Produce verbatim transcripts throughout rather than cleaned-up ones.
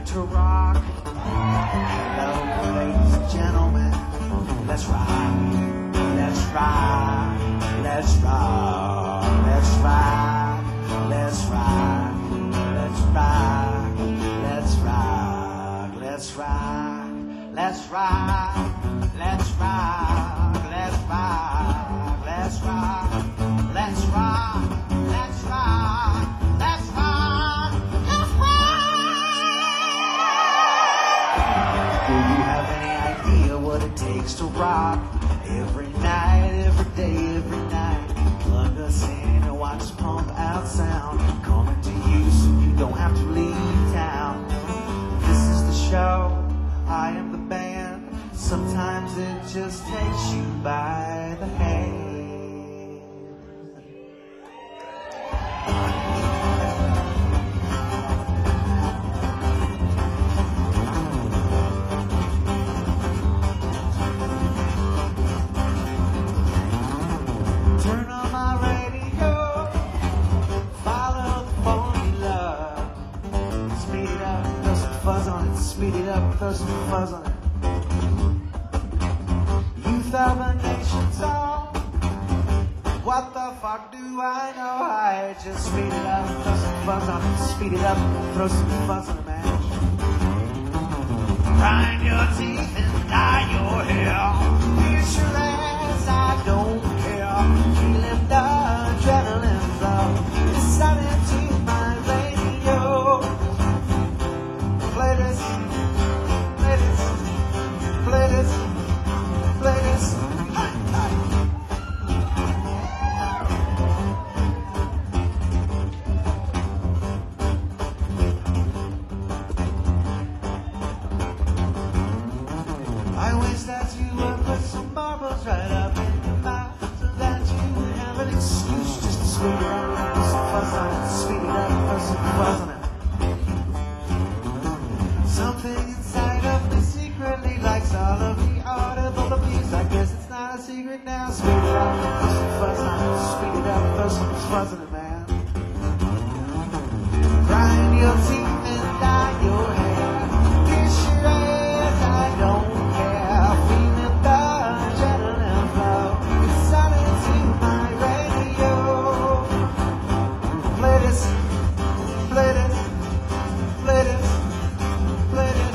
to rock. Hello, ladies and gentlemen. Let's rock. Let's rock. Let's rock. Let's rock. Let's rock. Let's rock. Let's rock. Let's rock. Let's rock. Let's rock. Let's rock. Let's rock. Let's rock. Let's rock. Let's rock. Let's rock. Do you have any idea what it takes to rock? Every night, every day, every night. Plug us in and watch us pump out sound. Coming to you so you don't have to leave town. This is the show. I am the band. Sometimes it just takes you by the hand. Turn on my radio, follow the formula. Speed it up, throw some fuzz on it. Speed it up, throw some fuzz on it. Youth of a nation song. What the fuck do I know? I just speed it up, throw some fuzz on it. Speed it up, throw some fuzz on it, man. Grind your teeth and dye your hair. Pierce your ass, I don't care. Feeling the adrenaline flow. Listen to my radio. Play this, play this, play this, play this. Hi, hi. I wish that you would put some marbles right up in your mouth so that you would have an excuse just to speed it up, put some fuzz on it, speed it up, put some fuzz on it. Something inside of me secretly likes all of the audible abuse. I guess it's not a secret now. Speed it up, put some fuzz on it, speed it up, put some fuzz on it, man. Grind your teeth and dye your hair. Kiss your ass, I don't care. Feeling the adrenaline flow. Listen to my radio. Play this, play this, play this, play this.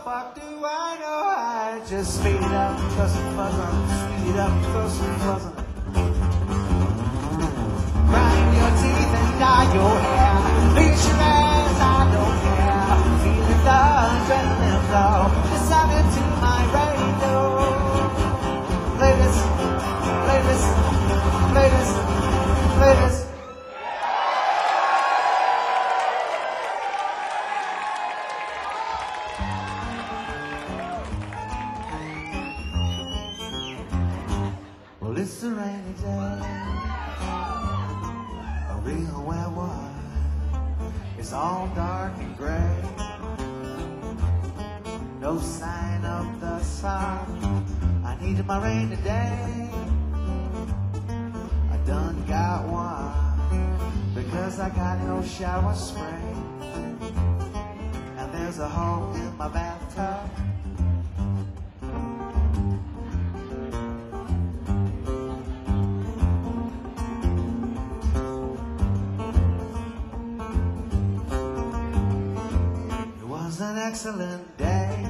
fuck do I know? I just speed it up, fuss and fuzzin', speed it up, fuss and fuzzin'. Grind your teeth and dye your hair, bleach your ass, I don't care. Feeling the adrenaline flow, decided to my radio. Play this, play this, play this, play this. Well, it's a rainy day, a real wet one. It's all dark and gray, no sign of the sun. I needed my rain today, I done got one, because I got no shower spray, and there's a hole in my bathtub. An excellent day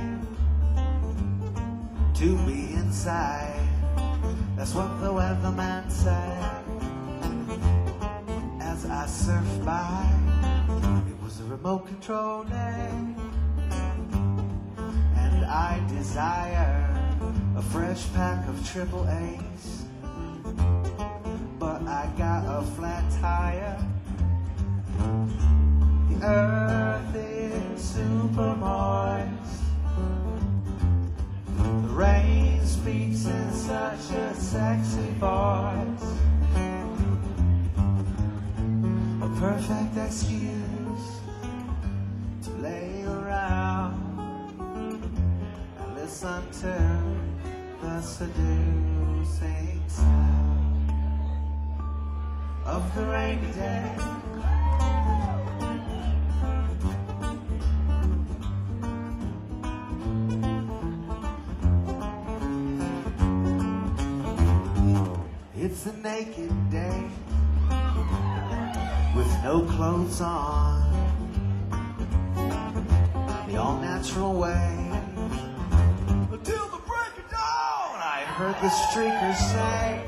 to be inside. That's what the weatherman said as I surfed by. It was a remote control day, and I desire a fresh pack of triple A's, but I got a flat tire. The earth is super moist, the rain speaks in such a sexy voice, a perfect excuse to lay around and listen to the seducing sound of the rainy day. It's a naked day with no clothes on, the all-natural way. Until the break of dawn, I heard the streaker say,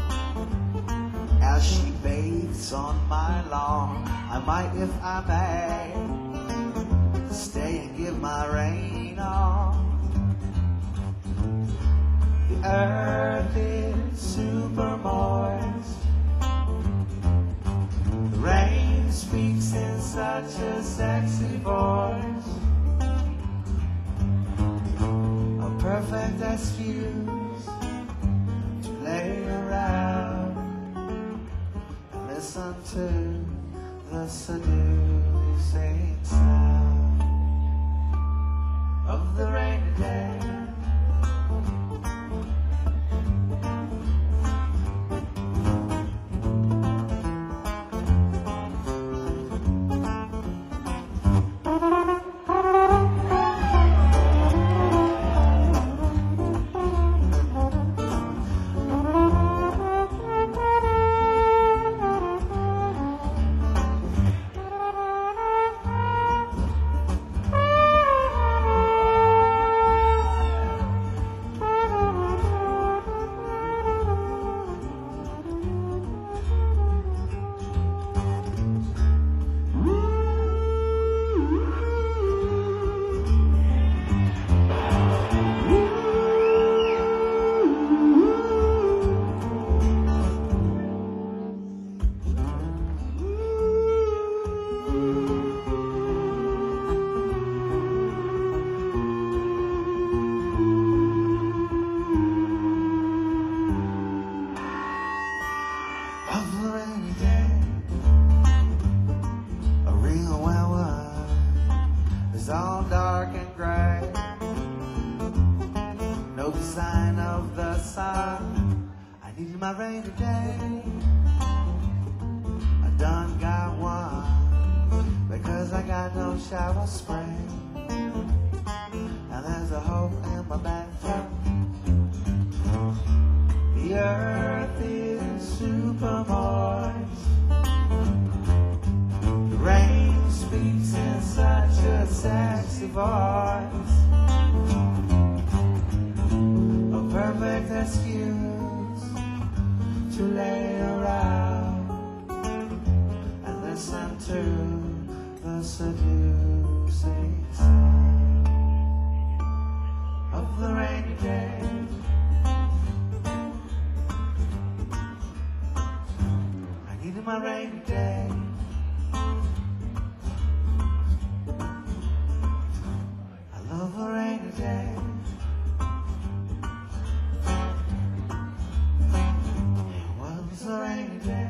as she bathes on my lawn, I might, if I may, stay and give my rain on. The earth is super moist, the rain speaks in such a sexy voice, a perfect excuse to lay around and listen to the seducing sound of the rainy day. It's all dark and gray, no sign of the sun. I needed my rain today, I done got one, because I got no shower spray, and there's a hole in my bathtub. The earth is super moist, the rain speaks in such a sexy voice, perfect excuse to lay around and listen to the seducing sound of the rainy day. I needed my rainy day. I love a rainy day. It was a rainy day.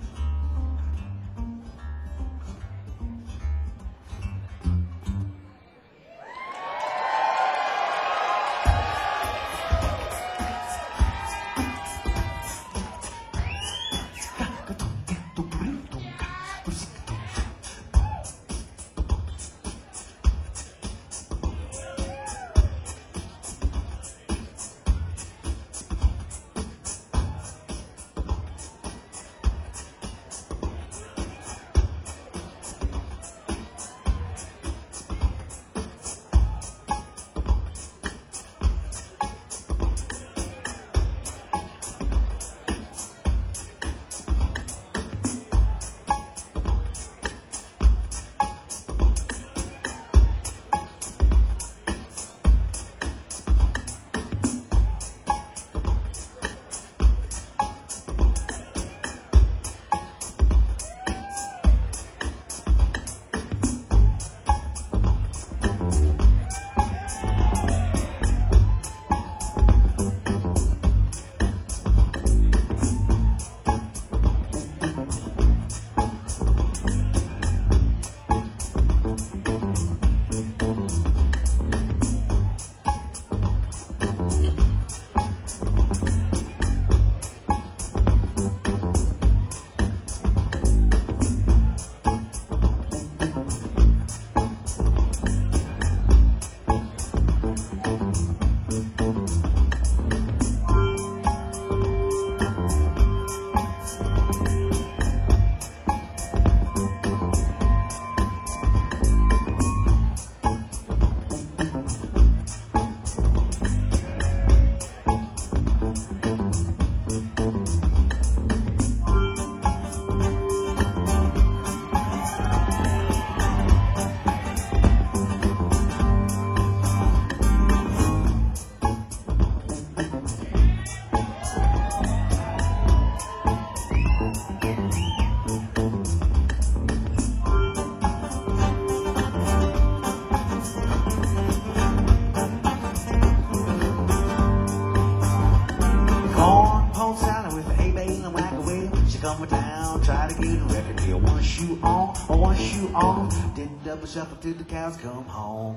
Come down, try to get a record deal. One shoe on, or one shoe off. Did double shuffle till the cows come home.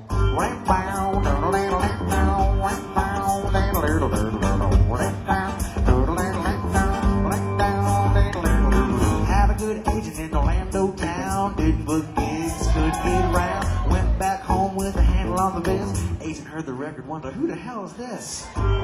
Had a good agent in Orlando town. Didn't book gigs, couldn't get around. Went back home with a handle on the biz. Agent heard the record, wondered who the hell is this?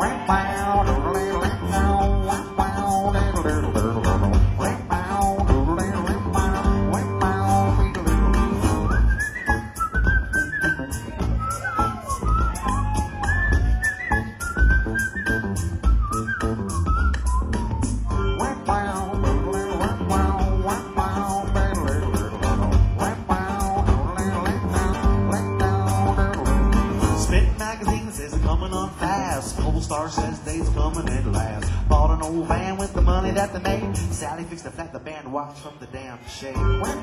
Star says they's coming at last. Bought an old van with the money that they made. Sally fixed the flat, the band watched from the damn shade.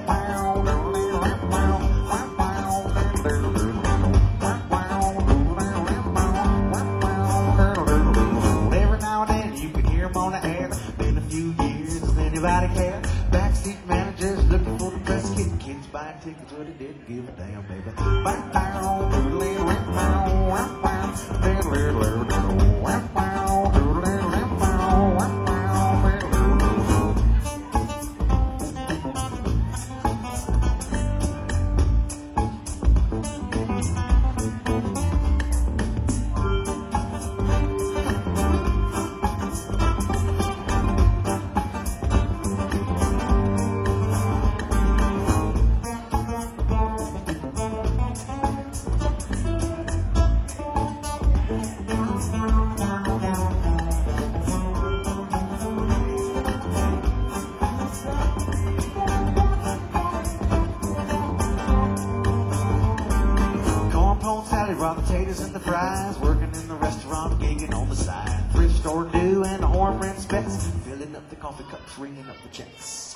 Every now and then you can hear them on the air. Been a few years, does anybody care? Backseat managers looking for the press kit. Kids buying tickets, but it didn't give a damn, baby. potatoes and the fries, working in the restaurant, gigging on the side. Thrift store do and the horn rent specs, filling up the coffee cups, ringing up the checks.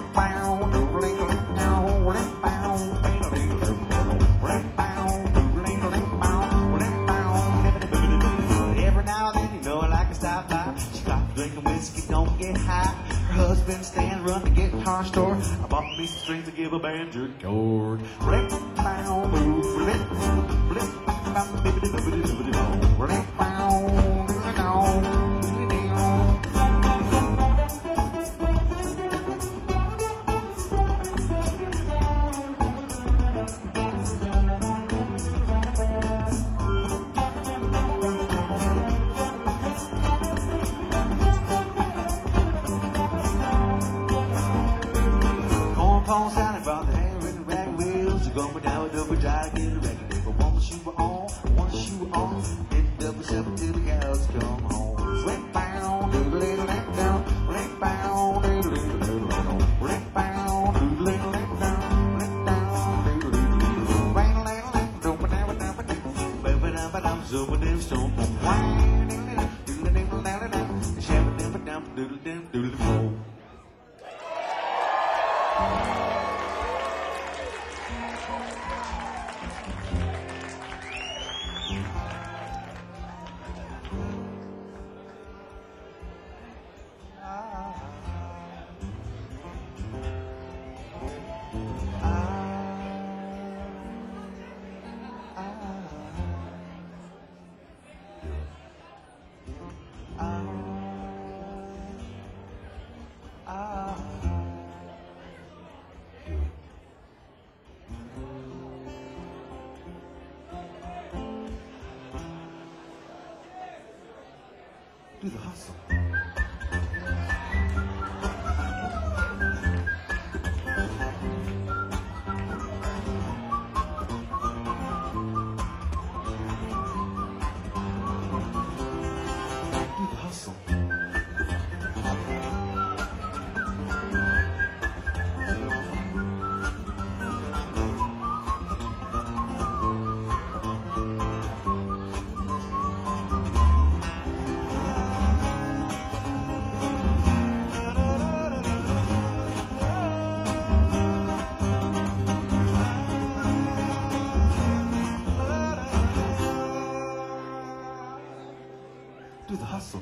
Every now and then, you know I like to stop by. She got drinking whiskey, don't get high. Her husband stand, run the guitar store. I bought me some strings to give a banjo chord. Corn sounding about the hair in the rag wheels. You're going down with double die, get a record. If I want my shoe on, one shoe on, hit double seven till the cows come home. Slip down, do the little lap down, slip down, do the little little down, slip down, do the little lap down, slip down, do the little little bang a little lap, do ba da ba da ba da, ba ba da ba da, so ba da stone, wang, do the do the little da da da, shabba da ba da, do the do do the do. Do the hustle. Do the hustle. Do the hustle.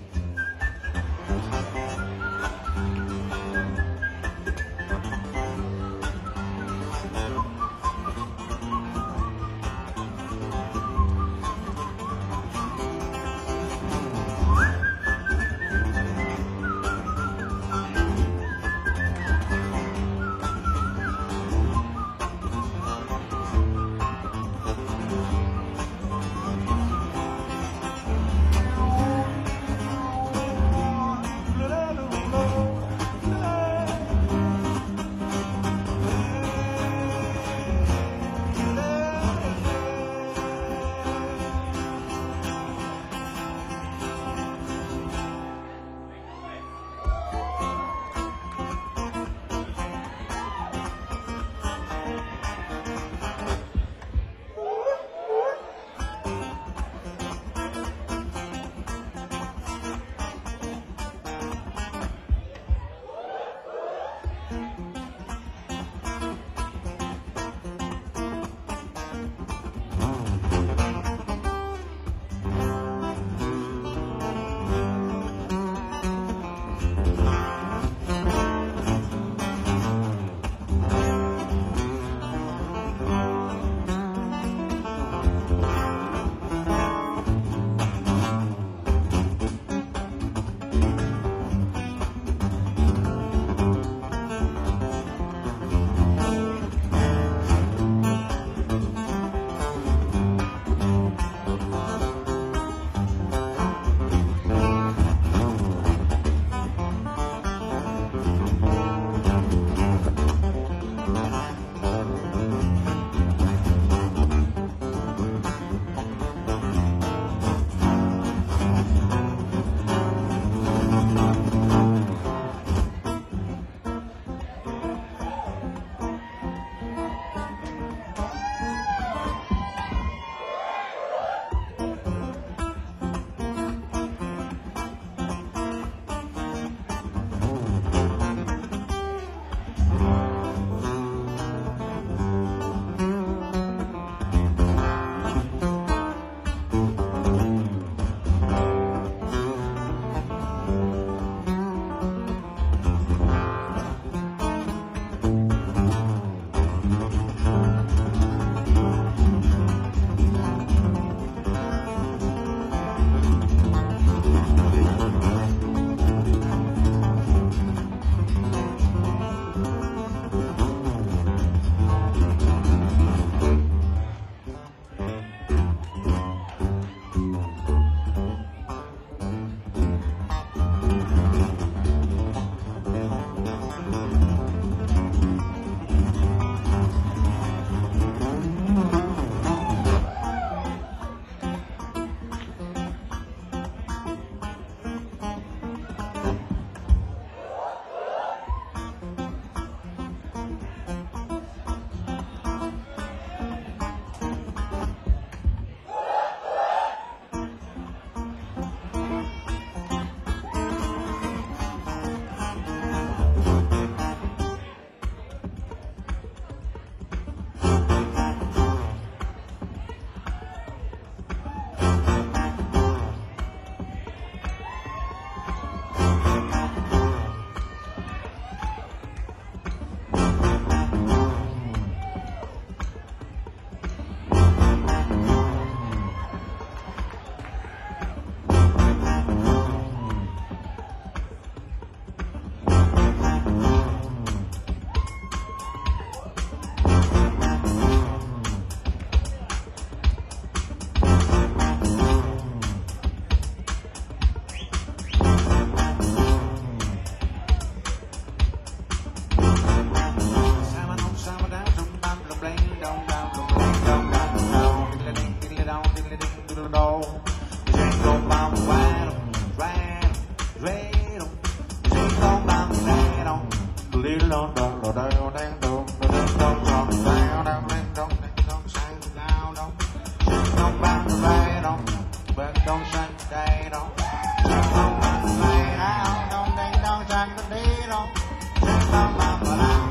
low. Jingle bum rattle, rattle, rattle. Jingle bum rattle, little dong dong dong dong dong dong dong dong down down ding dong ding dong shine down dong. Jingle bum rattle, but don't shine down. Jingle bum rattle, dong ding dong shine down. Jingle bum rattle.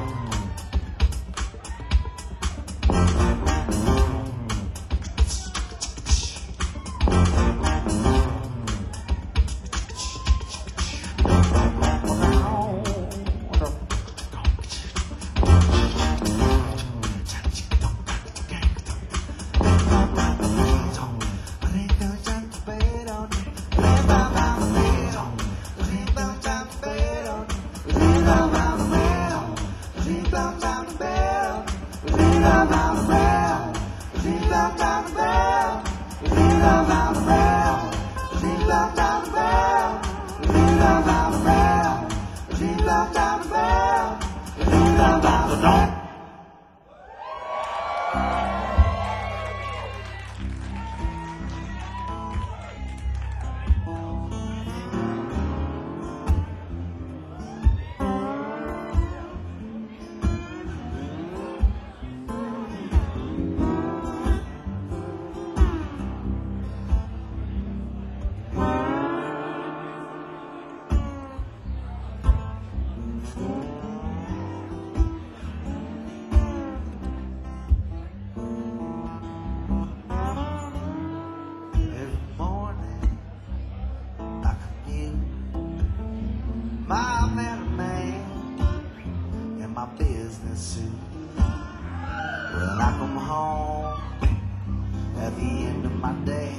When I come home at the end of my day,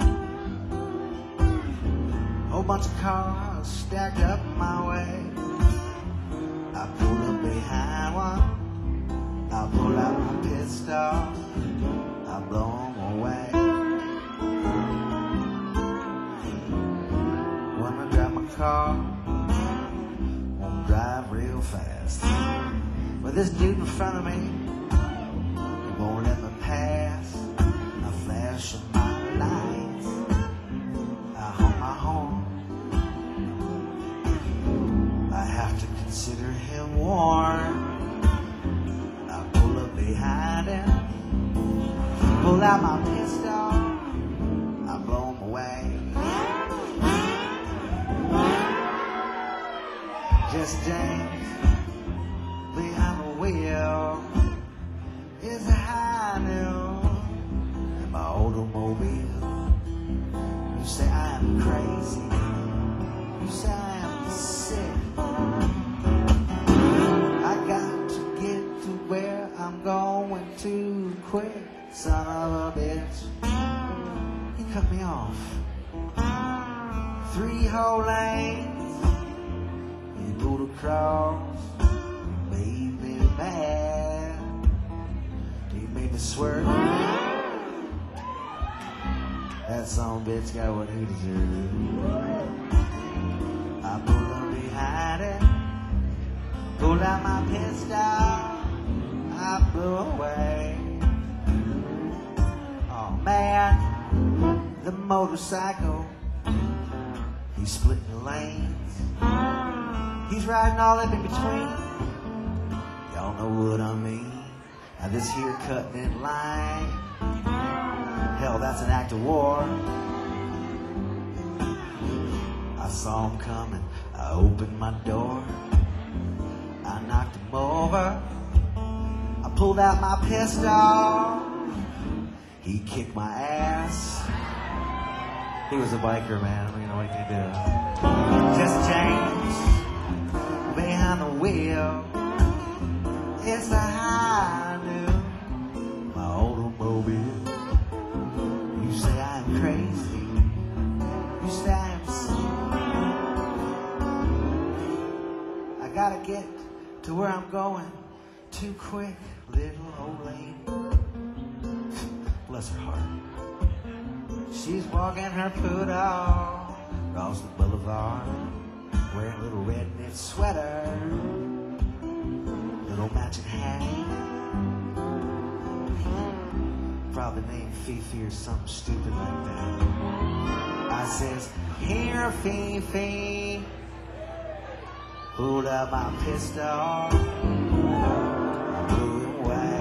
whole bunch of cars stacked up my way. I pull up behind one, I pull out my pistol, I blow 'em away. When I drive my car, won't drive real fast, but this dude in front of me won't let me pass. I flash my lights, I honk my horn. I have to consider him warned. I pull up behind him, pull out my pistol, I blow him away. Jesse James behind the wheel is a high noon in my automobile. You say I am crazy, you say I am sick. I got to get to where I'm going too quick. Son of a bitch, you cut me off. Three whole lanes, you pulled across, made me mad. Made me swerve. That son bitch got what he deserved. I pulled up behind it, pulled out my pistol, I blew away. Oh man, the motorcycle, he's splitting the lanes, he's riding all up in between. Y'all know what I mean. Now this here cutting in line, hell, that's an act of war. I saw him coming, I opened my door, I knocked him over, I pulled out my pistol, he kicked my ass. He was a biker, man, I don't even know what he could do. Just James behind the wheel, it's a high noon, my automobile. You say I'm crazy, you say I'm sick. I gotta get to where I'm going too quick, little old lady. Bless her heart. She's walking her poodle across the boulevard, wearing a little red knit sweater, little matching hat. probably named Fifi or something stupid like that. I says, here, Fifi, pulled out my pistol, blew it away.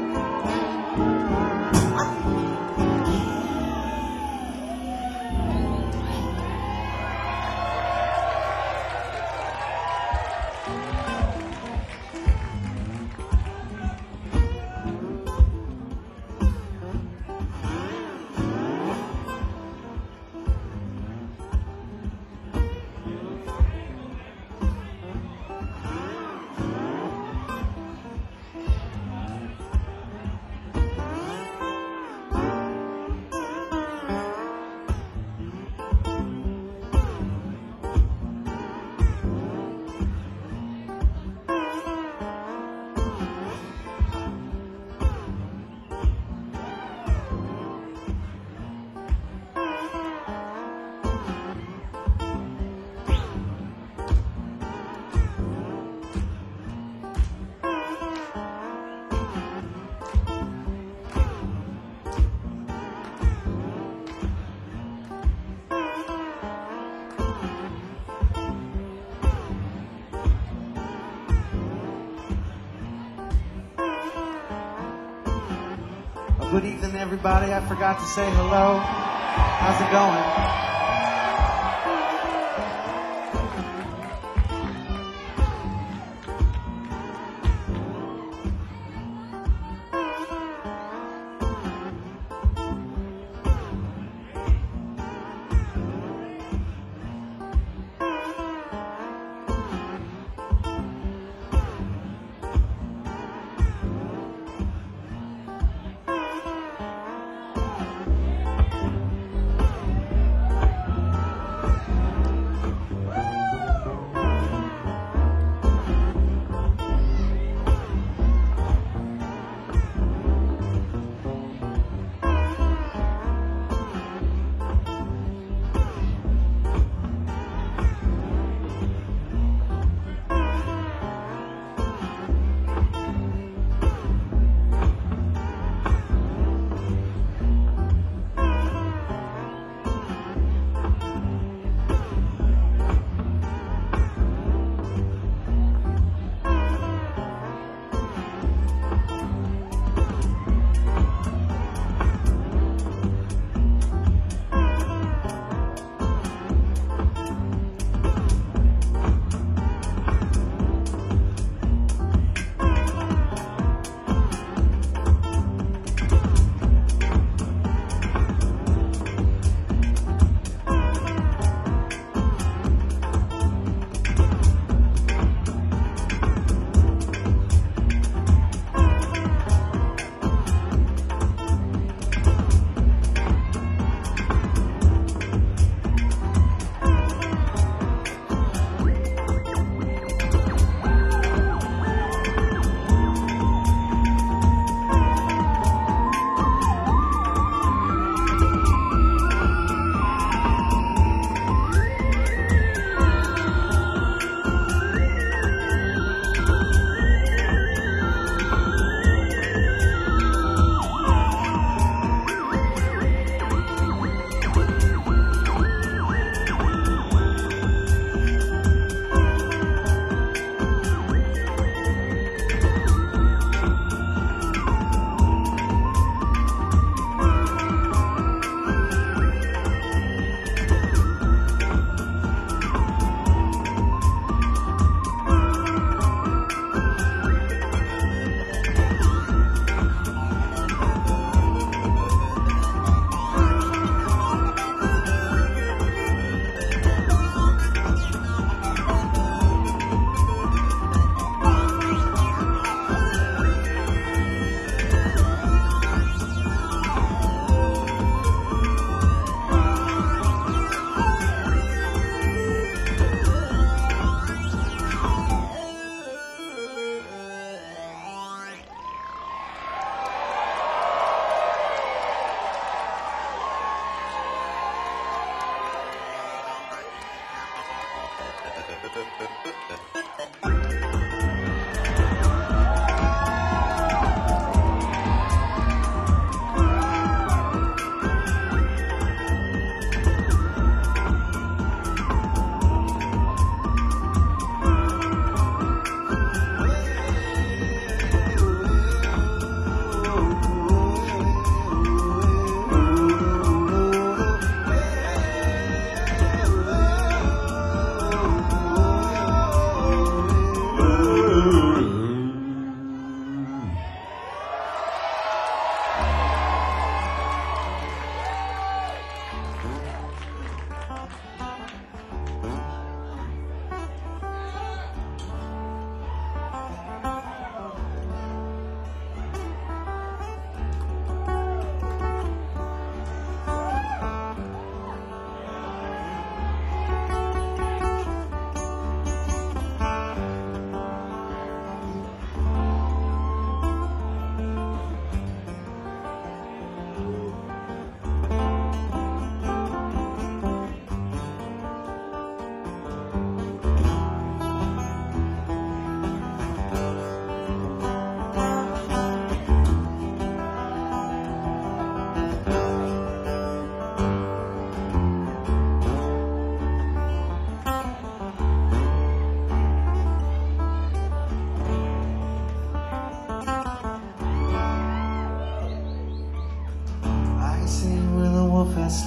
Good evening, everybody. I forgot to say hello. How's it going?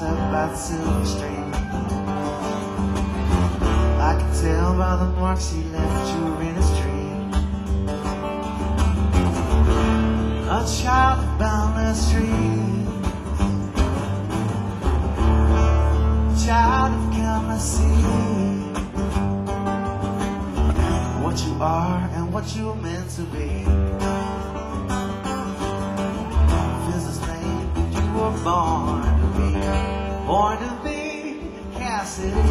up by the silver stream. I can tell by the marks he left you in his dream. A child of boundless dreams, a child of countless seas. What you are and what you're meant to be. Born to be, born to be Cassidy.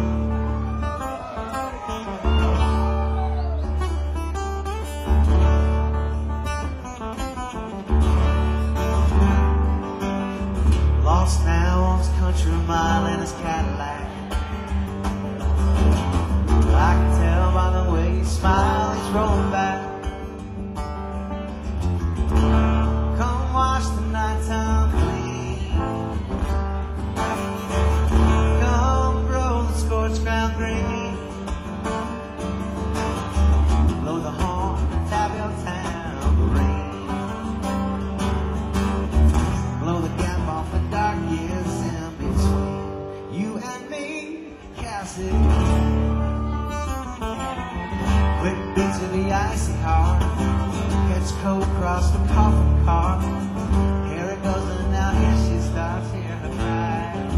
Lost now on his country mile in his Cadillac. I can tell by the way he smiles, he's rolling back. Come watch the nighttime clean. Ground green. Blow the horn, tap your tambourine. Blow the gap off the dark years in between you and me, Cassidy. Quick beat to the icy heart, catch cold across the coffin car. Here it goes and now here she starts, here to cry.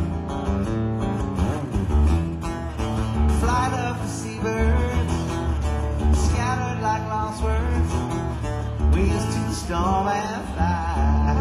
Flight of the seabirds, scattered like lost words, wheels to the storm and fly.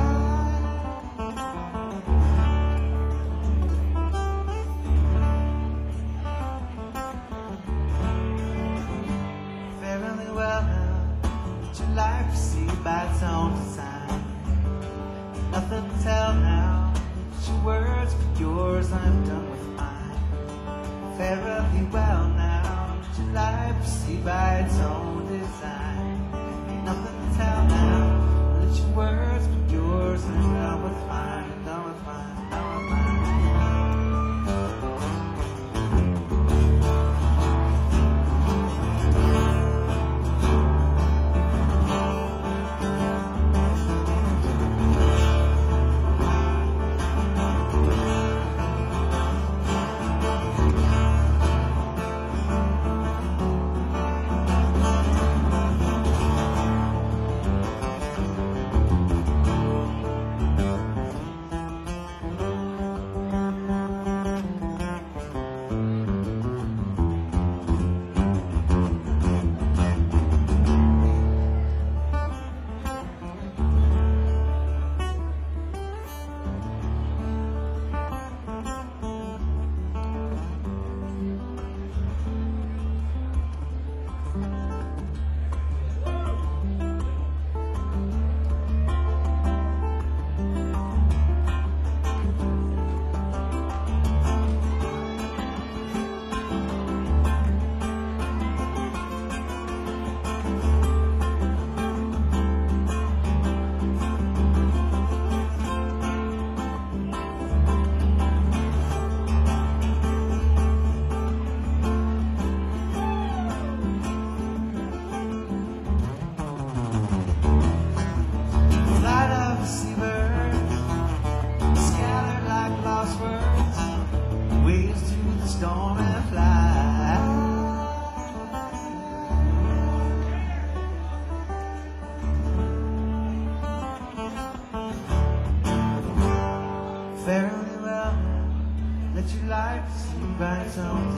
Fairly well now, let your life proceed by its own design. Nothing to tell now, let your words be yours, I'm done with mine. Fairly well now, let your life proceed by its own design. Ain't nothing to tell now, let your words be yours, and I'm done with mine, I'm done with mine, I'm done with mine. Fairly well now, let your life see by its own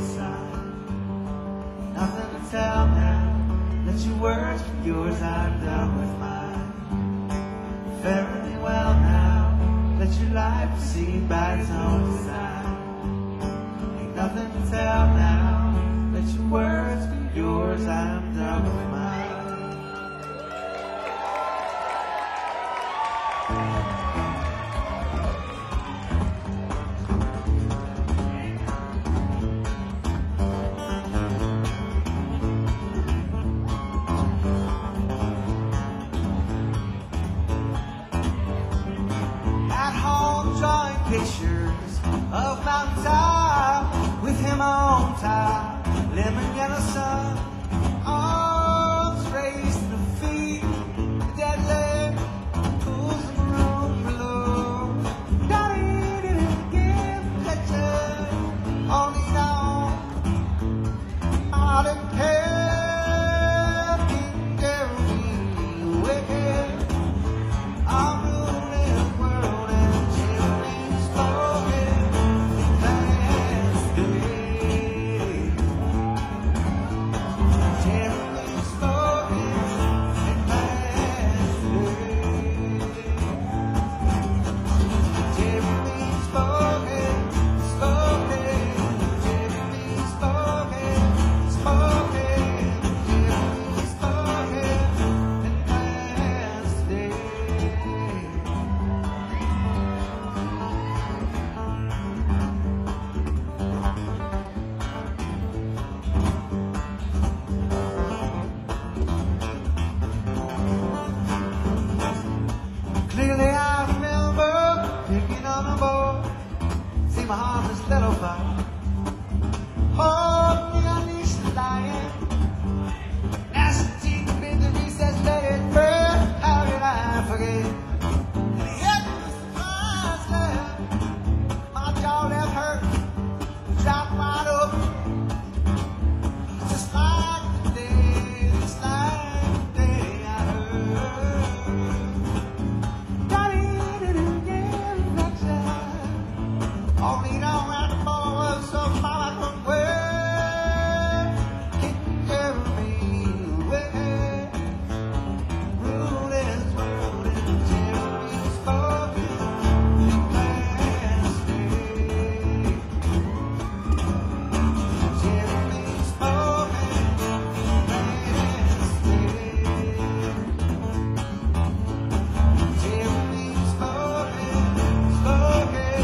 design. Nothing to tell now, let your words be yours, I'm done with mine. Fairly well now, let your life proceed by its own design. Ain't nothing to tell now, let your words be yours, I'm done with mine. Pictures of mountaintop with him on top, lemon yellow sun, arms raised to the feet, the dead leg pulls the maroon below. Daddy did it again. see my harmless little fire. Hold me on these lying. Nasty misery says let it burn. How did I forget? And yet the surprise left. My jaw left hurt. Dropped wide open. Just like the day, just like the day I heard. Daddy didn't get affection. All me down around the ball was so far I couldn't wait. Couldn't carry me away. Rule is rule until we spoken last day. Till we spoken last day. Till we spoken, spoken.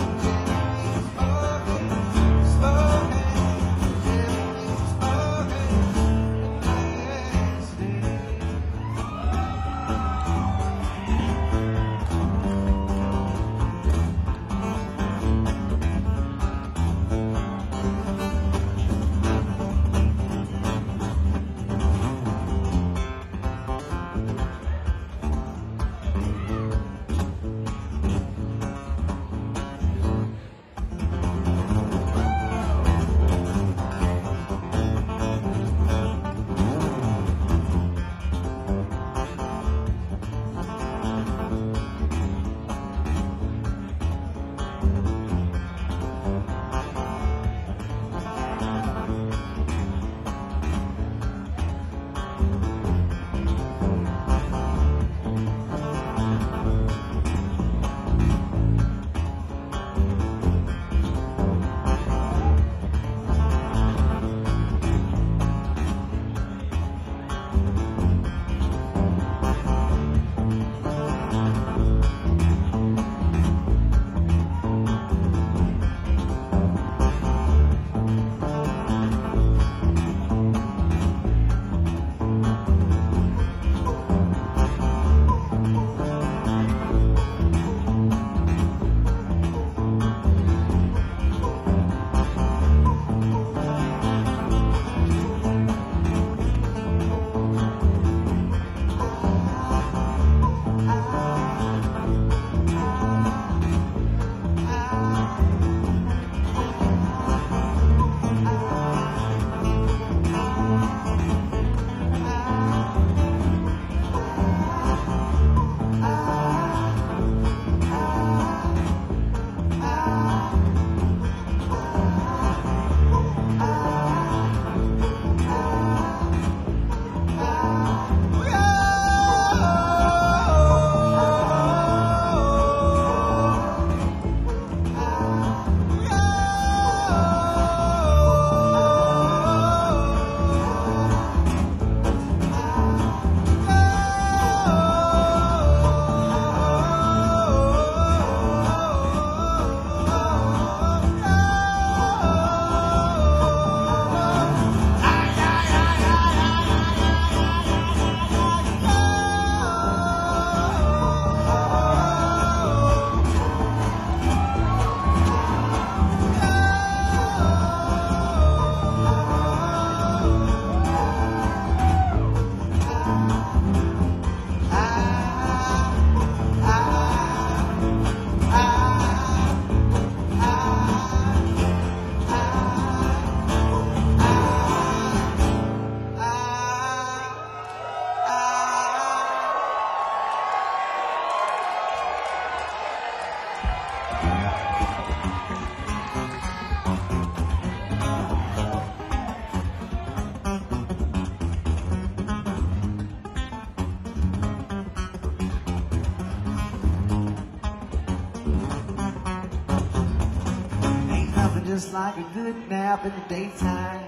Just like a good nap in the daytime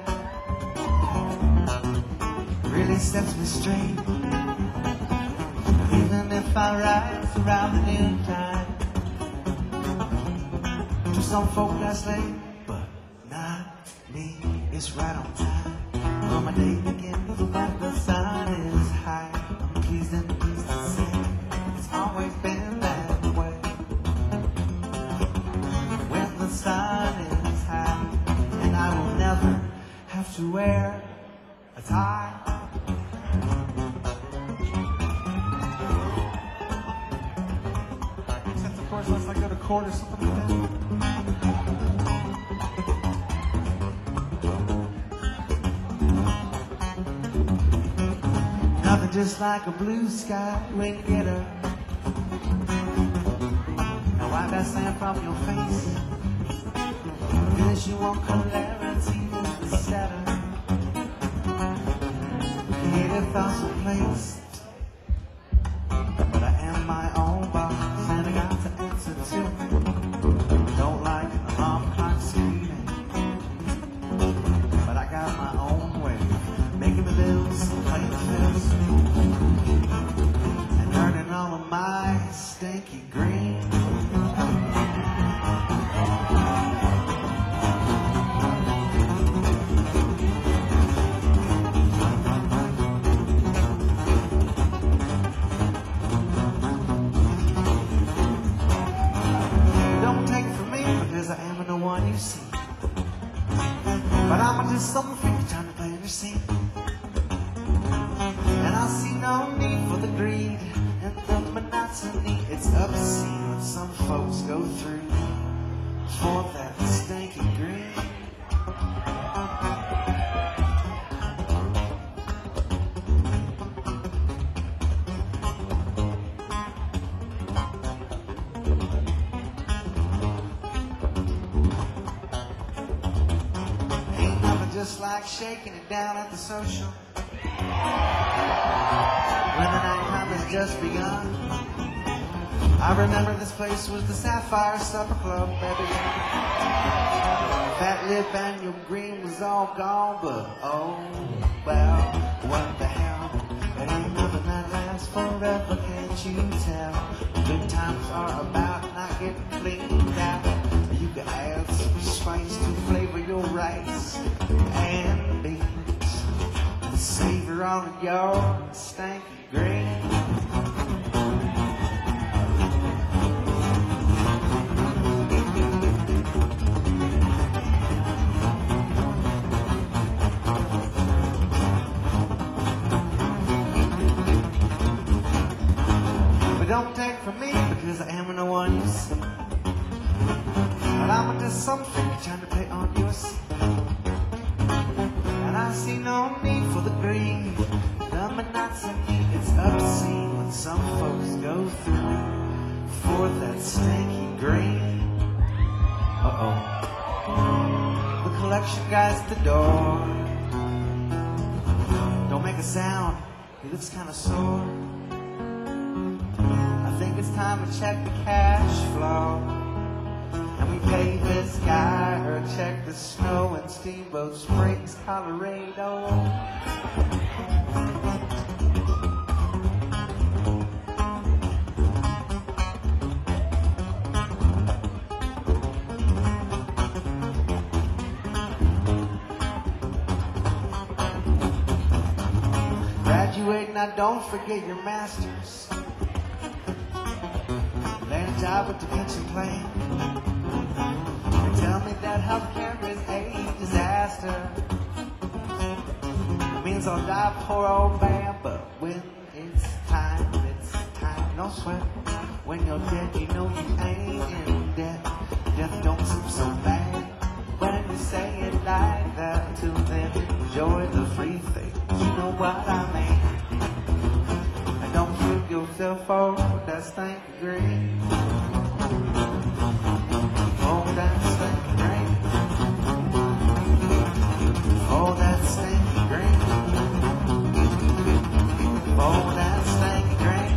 really sets me straight. Even if I rise around the noontime, to some folk that's late, but not me. It's right on time. Well, my day begins when the sun is high. I'm pleased and pleased to say it's always been that way. When the sun have to wear a tie. Except of course unless I go to court or something like that. Nothing just like a blue sky when you get her. Now wipe that sand from your face. Cause you want clarity with the setter. Creative thoughts are placed. But I am my own boss and I got to answer to. Don't like alarm clock screaming, but I got my own way. Making the bills, playing the fiddles, and earning all of my stinky green. But I'ma do something for you, trying to play in your scene. And I see no need for the greed and the monotony. It's obscene what some folks go through for that stinky green. Just like shaking it down at the social when the nighttime has just begun. I remember this place was the Sapphire Supper Club, baby. Fat lip and your green was all gone, but oh well, what the hell? It ain't nothing that lasts forever, can't you tell? Good times are about not getting cleaned out. You can add some spice to flavor your rice and beans and savor all of your stanky green. But don't take from me because I am the one you see. But I'ma do something trying to play on your seat. And I see no need for the greed, the monotony. It's obscene what some folks go through for that stinky green. Uh-oh. The collection guy's at the door. Don't make a sound, he looks kinda sore. I think it's time to check the cash flow. And we pay this guy or check the snow in Steamboat Springs, Colorado. Graduate, now don't forget your master's. Land a job with the pension plan. Tell me that healthcare is a disaster. It means I'll die poor old man, but when it's time, it's time. No sweat. When you're dead, you know you ain't in debt. Death don't seem so bad when you say it like that. Until then, enjoy the free things. You know what I mean. And don't kill yourself for that stinky green. Oh, that stinky green. Oh, that stinky green. Oh, that stinky green.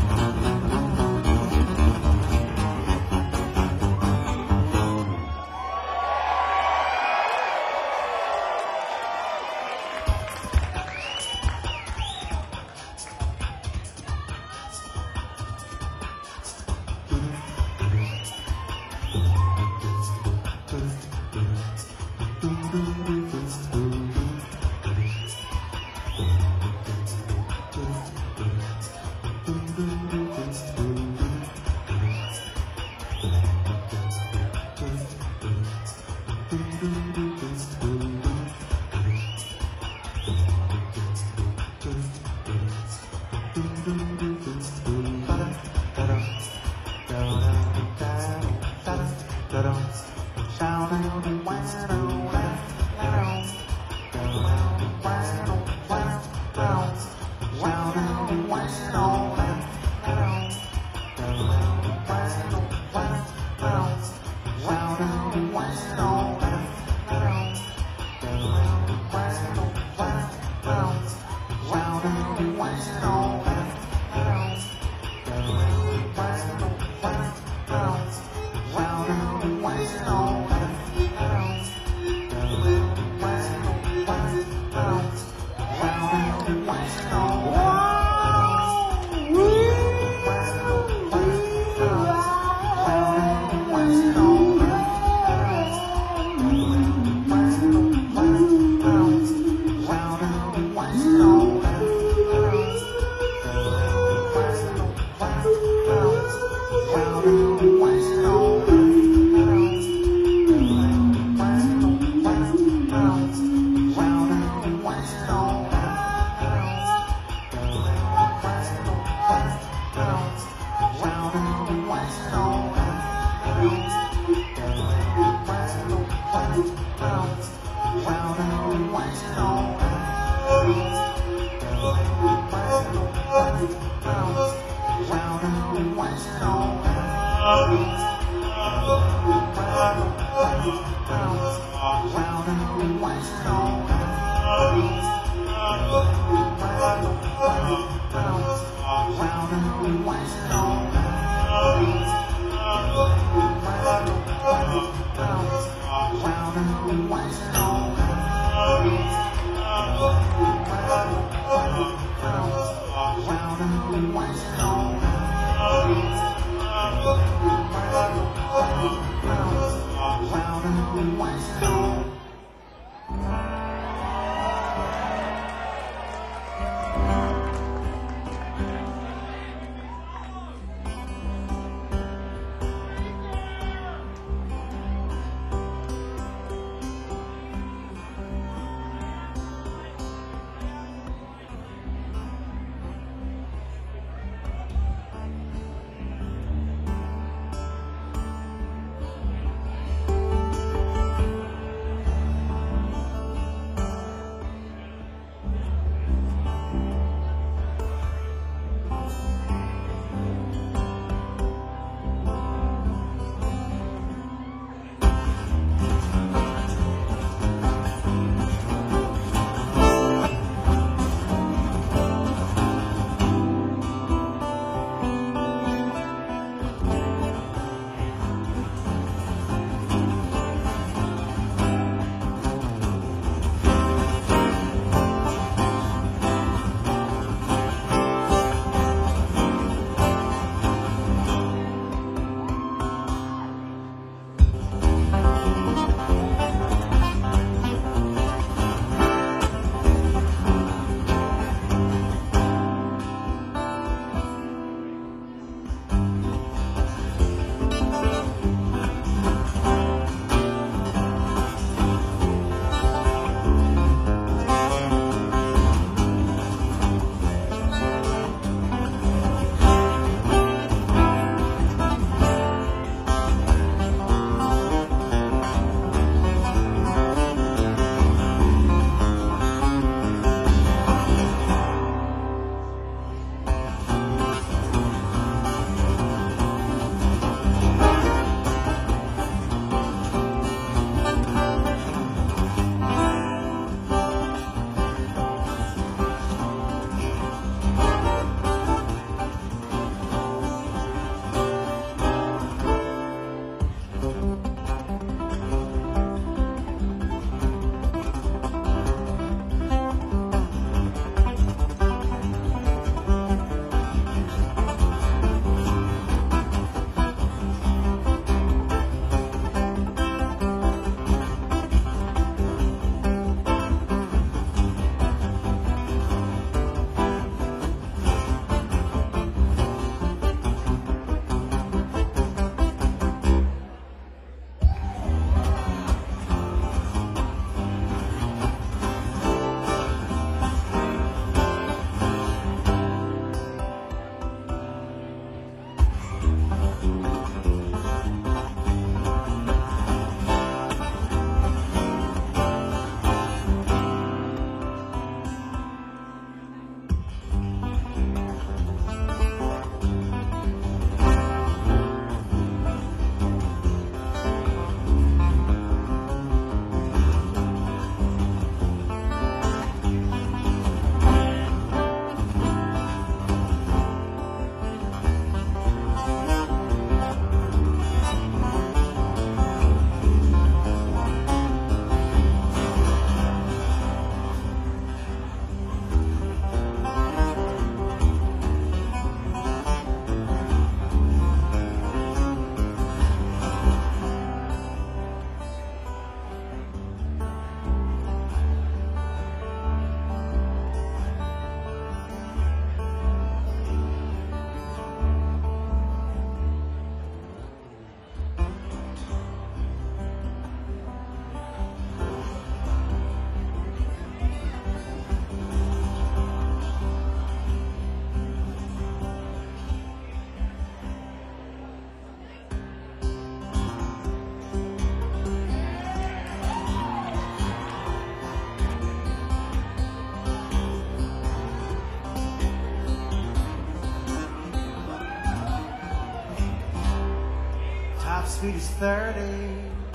sweet as thirty.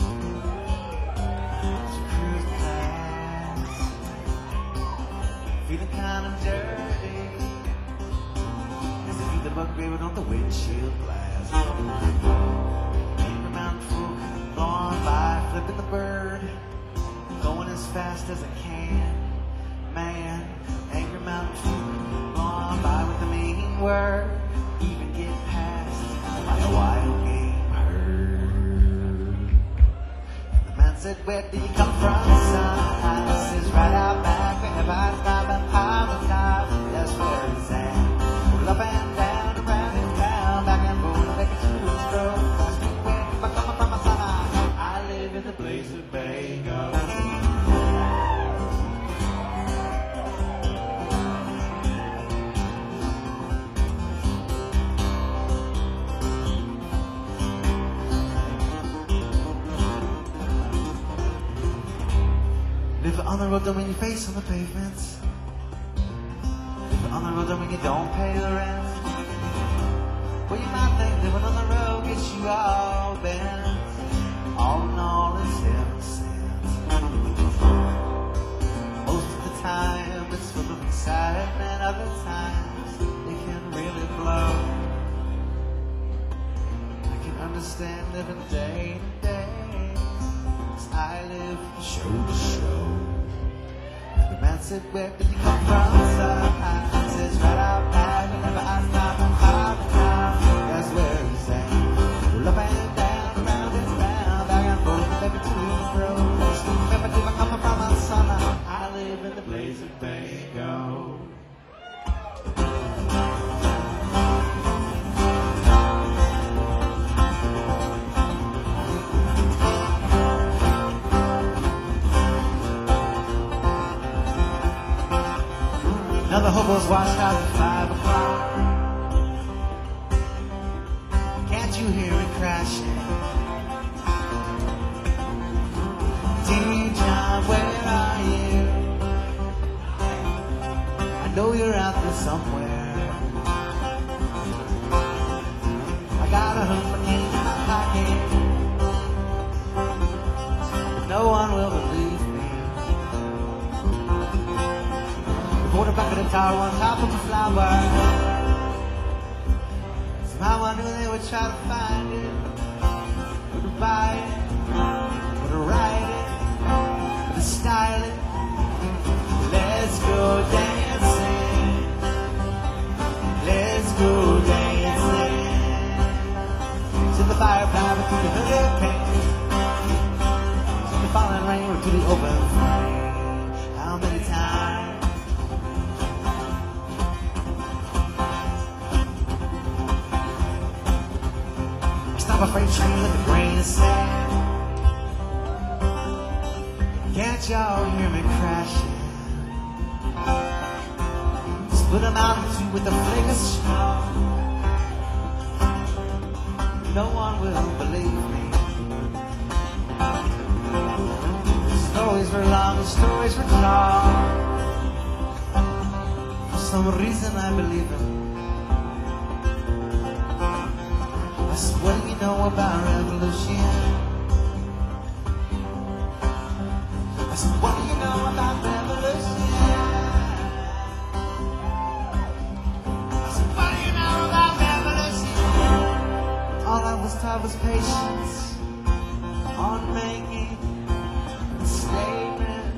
So cruising past, feeling kind of dirty. As I feed the bug graven on the windshield glass. Angry Mountain folk blowing by, flipping the bird, going as fast as I can. Man, Angry Mountain folk blowing by with a mean word, even get passed by a wild game herd. The man said, where do you come from, son? I says, right out back, wherever I drive and pile the top, that's where it's at. Roll up and down, around and down, back and forth, like a two-wheel stroke. Ask me where I come from, my son. I live in the place of Bago. Live on the road, don't mean your face on the pavements. Live on the road, don't mean you don't pay the rent. Well, you might think living on the road gets you all bent. All in all, it's heaven sent. Most of the time, it's full of excitement. Other times, it can really blow. I can understand living day to day. I live show to show. The man said, where did you come from, son? I says, right out back, whenever I stop and pop and down, that's where he's at. Roll up and down, around and round, back and forth, like a two-wheel road. Remember, if I come from my son, I live in the place of Bago. Now the hobos washed out at five o'clock. Can't you hear it crashing? Dear John, where are you? I know you're out there somewhere. I got a hundred in my pocket, but no one will believe me. Put it back in the tower on top of the flower. Somehow I knew they would try to find it, or to buy it, or to write it, or to style it. Let's go dancing. Let's go dancing. To the firefly, to the hurricane, to the falling rain, or to the open flame. How many times? Stop a freight train with a grain of sand. Can't y'all hear me crashing? Split them out in two with a flake of straw. No one will believe me. The stories were long, the stories were long. For some reason I believe them. What do you know about revolution? I said, what do you know about revolution? I said, what do you know about revolution? All I was taught was patience on making a statement.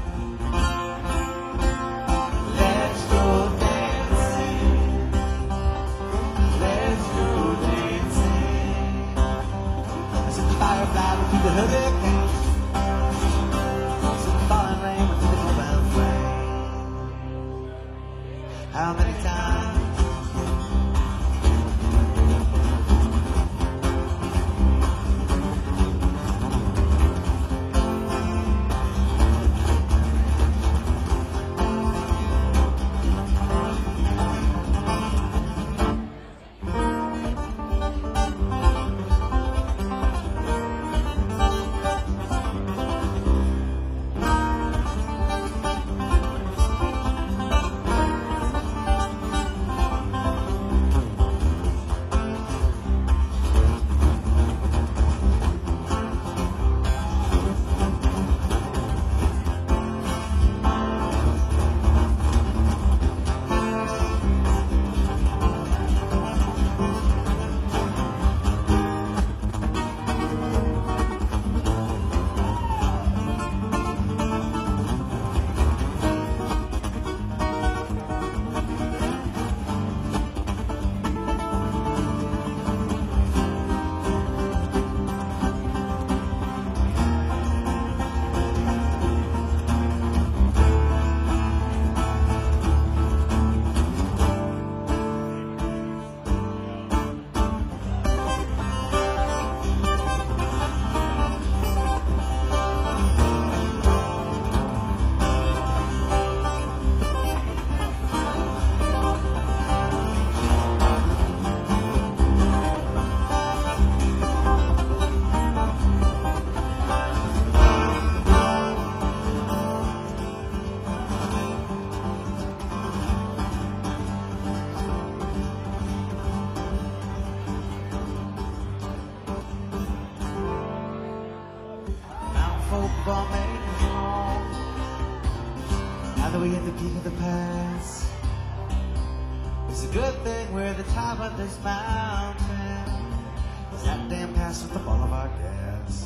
Let's go dancing. Let's go dancing. Firefly through the hurricane, some falling rain with the open flame. How many times? hope of our made it home. Now that we hit the peak of the pass, it's a good thing we're at the top of this mountain. It's that damn pass with the ball of our gas.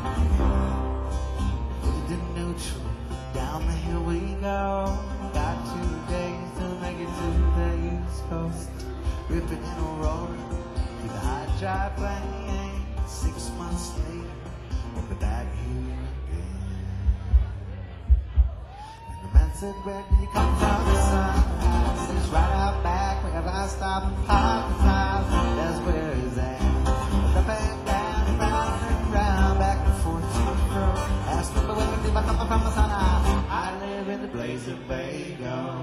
Hit the neutral, down the hill we go. Got two days to make it to the East Coast. Ripping and roaring through the high drive lane. Six months later, we're back here again. And the man said, where did you come from, son? It's right out back, wherever I stop and pop the clouds. That's where he's at. With the band down, round and round, back and forth to and fro. Ask me where we do, but I'm from the sun. I live in the blazing Bago.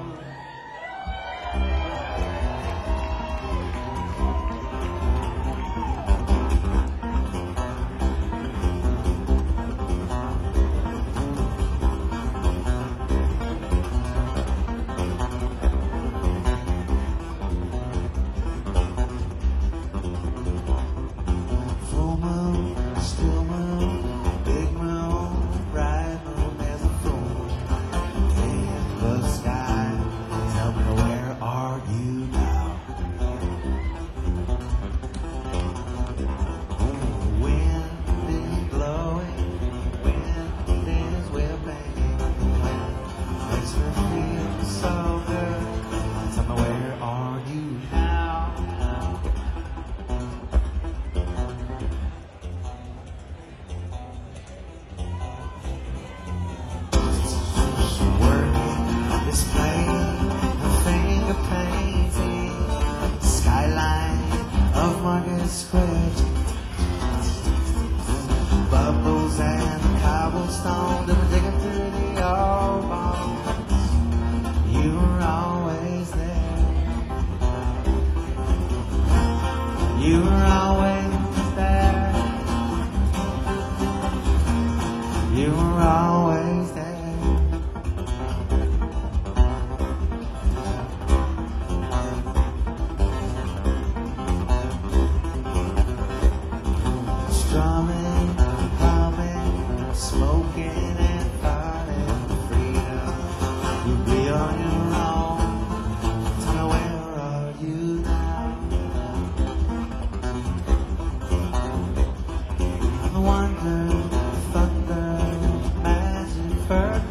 Bubbles and cobblestone, they were digging through the old bones. You were always there. You were always there. You were always there. Strumming, humming, smoking and fighting for freedom. You'll be on your own. Tell me, where are you now? The wonder, thunder, magic, bird.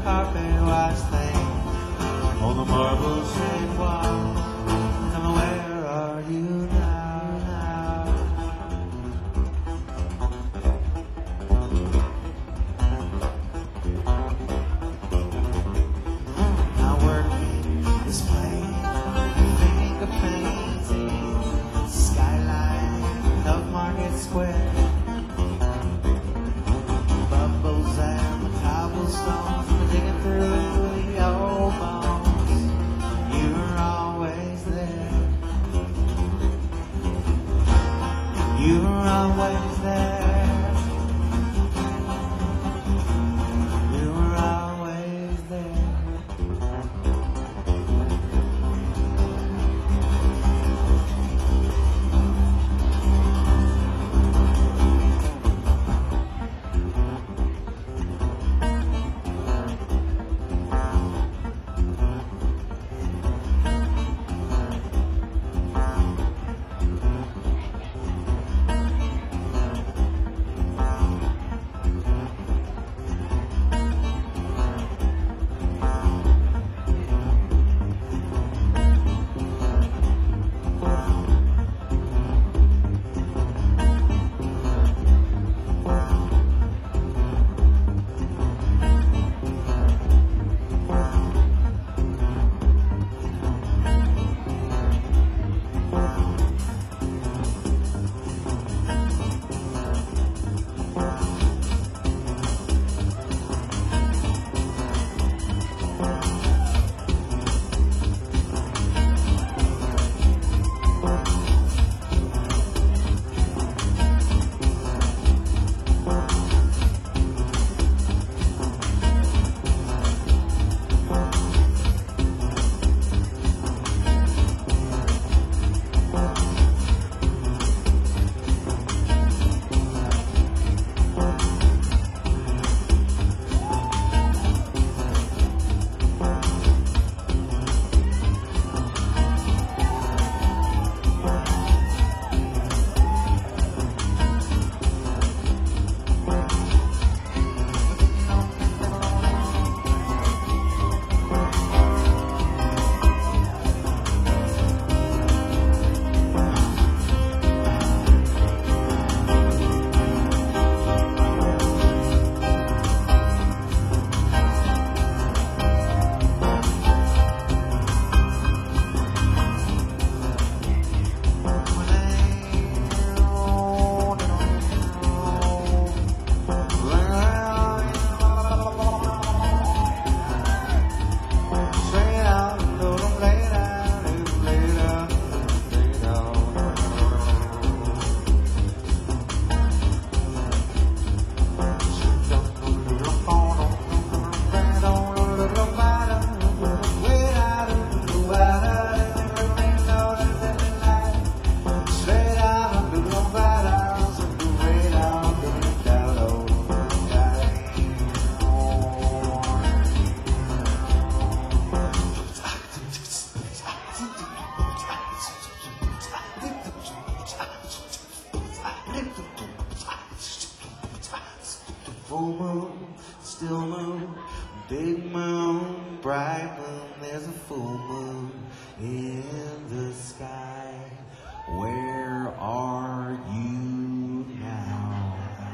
big moon, bright moon, there's a full moon in the sky. Where are you now?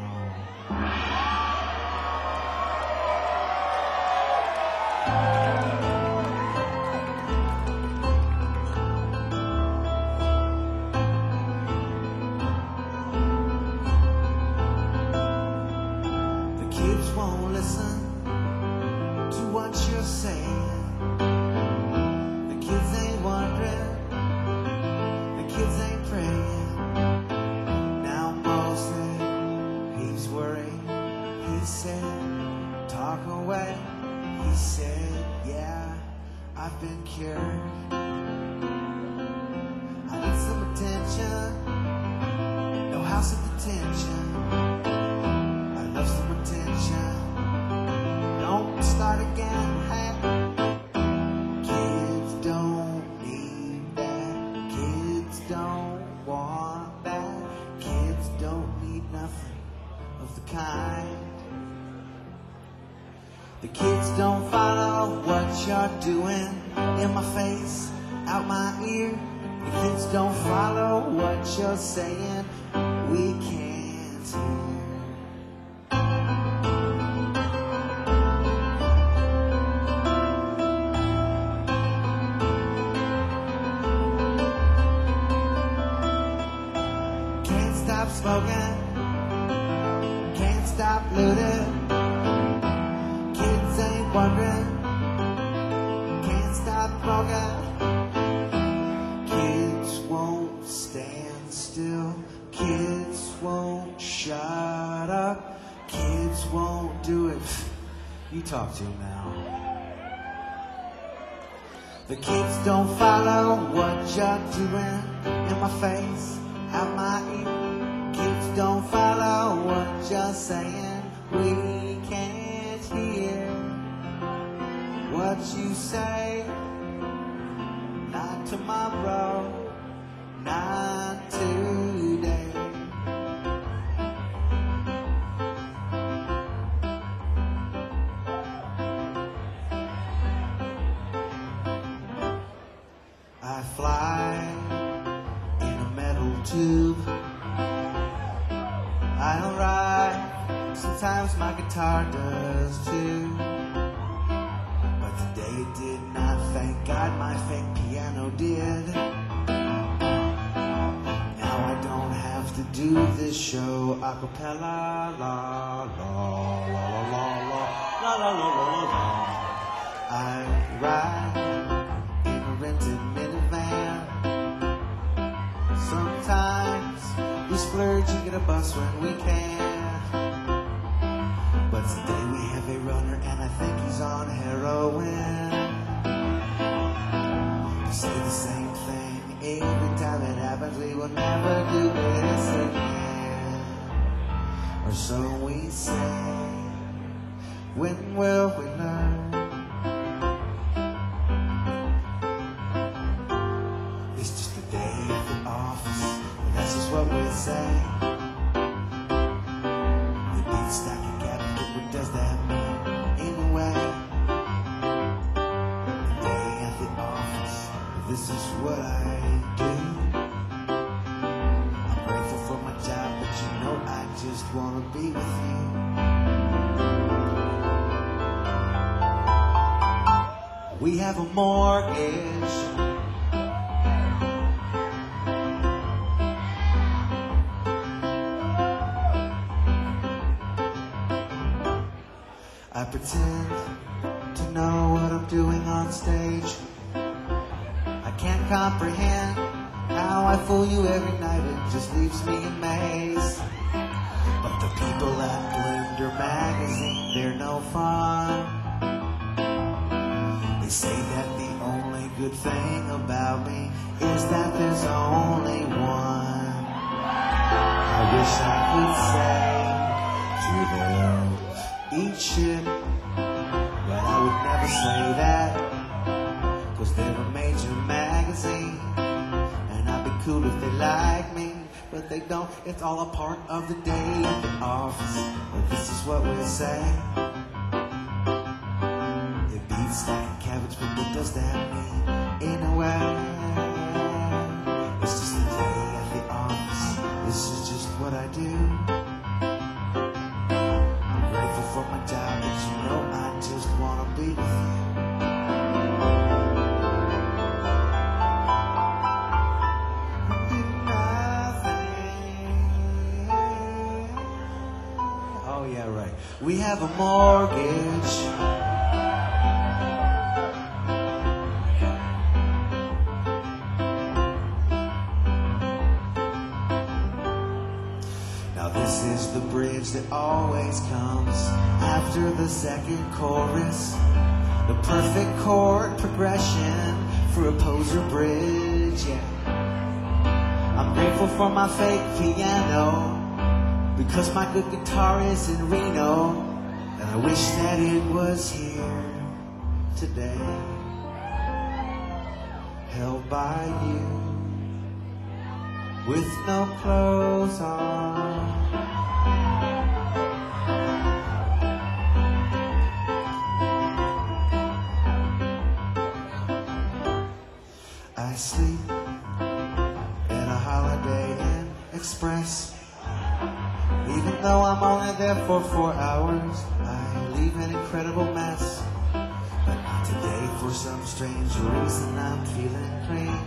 The kids won't listen to what you're saying. The kids ain't wondering, the kids ain't praying. Now Moses, he's worried. He said, talk away. He said, yeah, I've been cured. I need some attention, no house of detention. I love some attention. Don't start again, hey. Kids don't need that. Kids don't want that. Kids don't need nothing of the kind. The kids don't follow what you're doing in my face, out my ear. The kids don't follow what you're saying. We can't hear. Can't stop smoking. Can't stop looting. Kids ain't wondering. Can't stop smoking. Kids won't stand still. Kids won't shut up. Kids won't do it. You talk to them now. The kids don't follow what you're doing in my face, out my ear. Kids don't follow what you're saying. We can't hear what you say. Not tomorrow, not today. I fly in a metal tube. I don't ride, sometimes my guitar does too. But today it did not, thank God my fake piano did. Now I don't have to do this show a cappella, la la la la la la la la la la la. I ride in a rented minivan. Sometimes we splurge and get a bus when we can. But today we have a runner and I think he's on heroin. We say the same thing every time it happens. We will never do this again. Or so we say. When will we learn? It's just a day at the office. That's just what we say. The beat stacking cabin, but what does that mean anyway? The day at the office, this is what I do. I'm grateful for my job, but you know I just wanna be with you. We have a mortgage. I pretend to know what I'm doing on stage. I can't comprehend how I fool you every night. It just leaves me amazed. But the people at Blender Magazine, they're no fun. They say that the only good thing about me is that there's only one. I wish I could say to them, eat shit, but I would never say that, cause they're a major magazine, and I'd be cool if they like me, but they don't. It's all a part of the day at the office, but this is what we say. eat stacked cabbage, but what does that mean? In a way, it's just a day at the office. This is just what I do. I'm grateful for my job, but you know I just wanna be with you. Do nothing. Oh yeah, right. We have a mortgage. Now this is the bridge that always comes after the second chorus. The perfect chord progression for a poser bridge, yeah. I'm grateful for my fake piano, because my good guitar is in Reno, and I wish that it was here today, held by you, with no clothes on. I sleep in a Holiday Inn Express. Even though I'm only there for four hours, I leave an incredible mess. But not today, for some strange reason I'm feeling clean.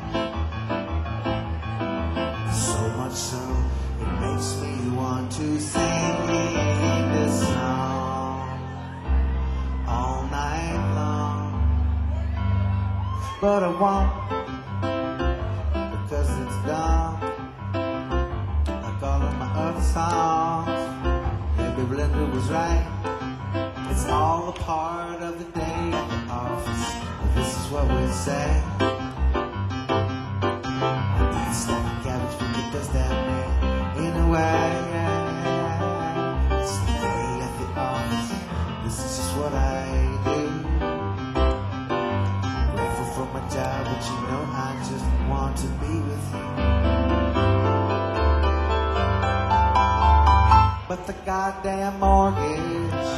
So much so, it makes me want to sing this song all night long. But I won't, because it's gone, like all of my other songs. Maybe Belinda was right. It's all a part of the day at the office. But this is what we say. I eat stacked cabbage, but what does that mean? In a way, it's the day at the office. This is just what I do. I'm grateful for my job, but you know I just want to be with you. But the goddamn mortgage.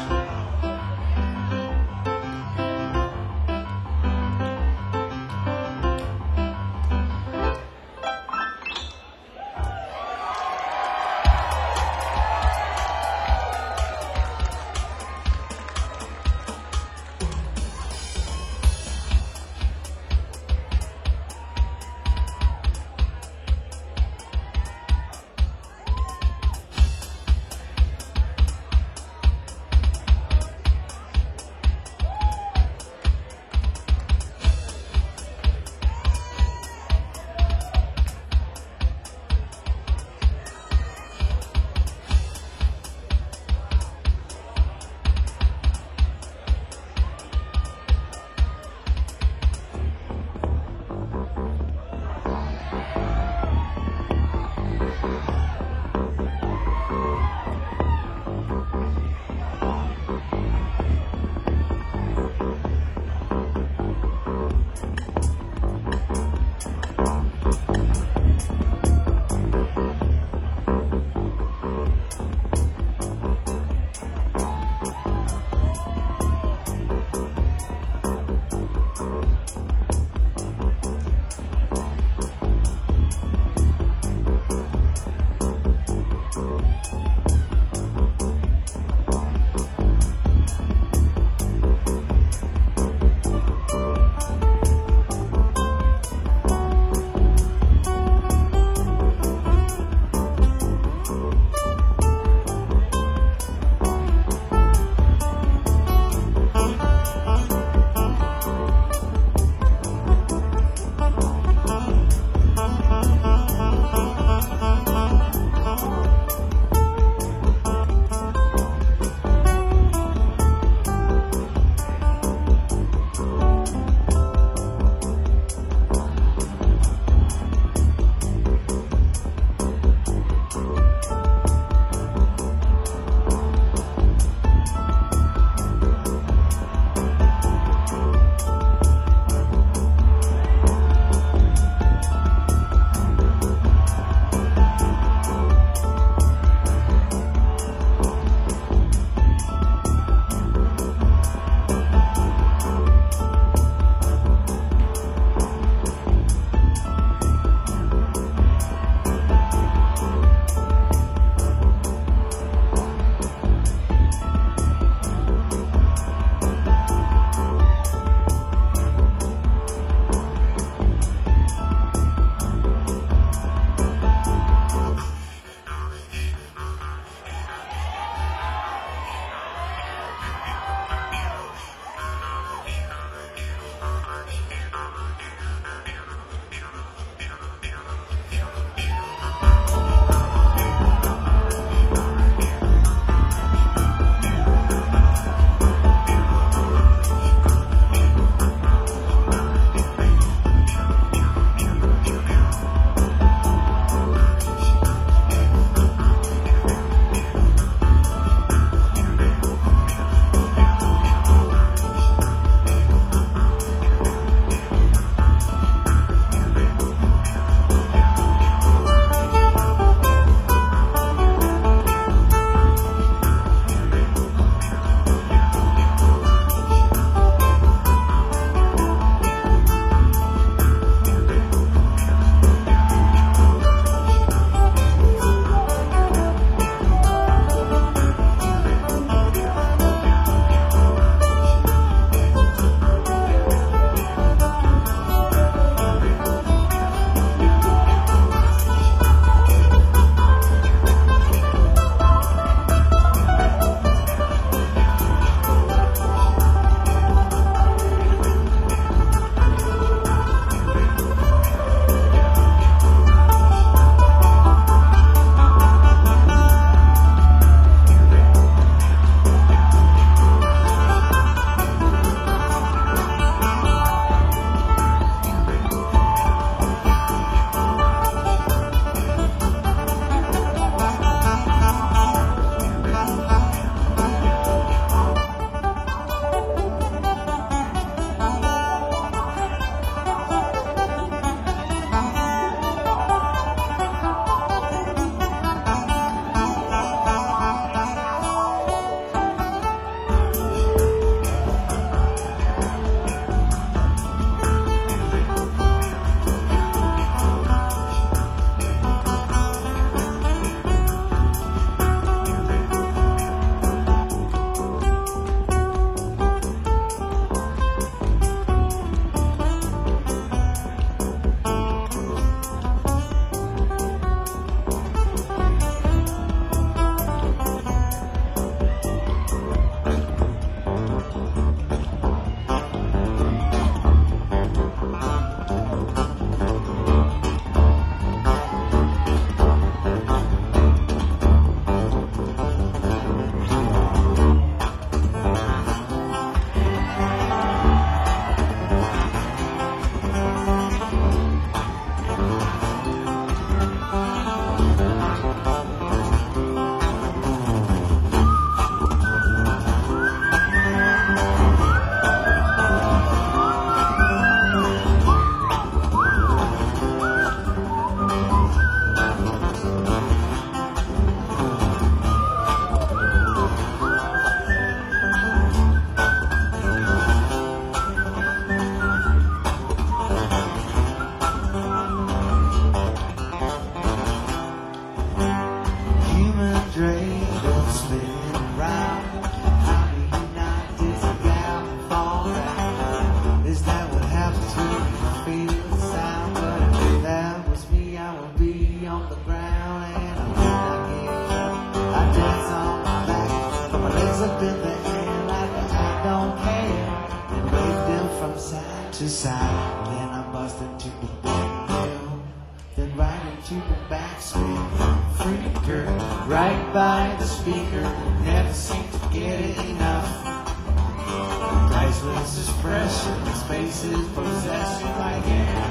side to side. Then I bust into the window, then right into the backspin. Freaker, right by the speaker, never seem to get enough. Priceless expression, spaces possession like air.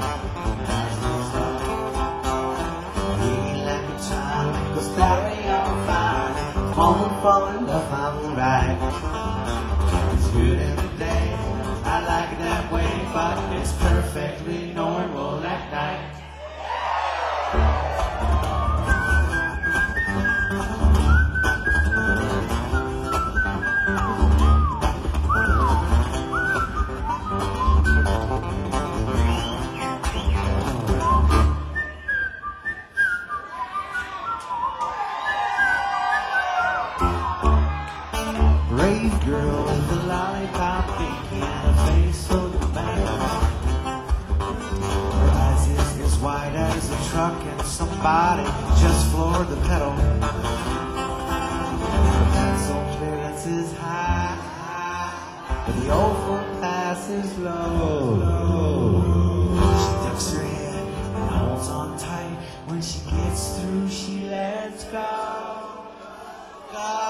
He like a child, like a starry on fire. Moment fall in love, I'm right. It's good in the day, I like it that way, but it's perfectly normal at night. Brave girl with a lollipop pinky and a face so bad. Her eyes is as wide as a truck and somebody just floored the pedal. Her pencil clearance is high, but the overpass is low. She ducks her head and holds on tight. When she gets through, she lets go. Go.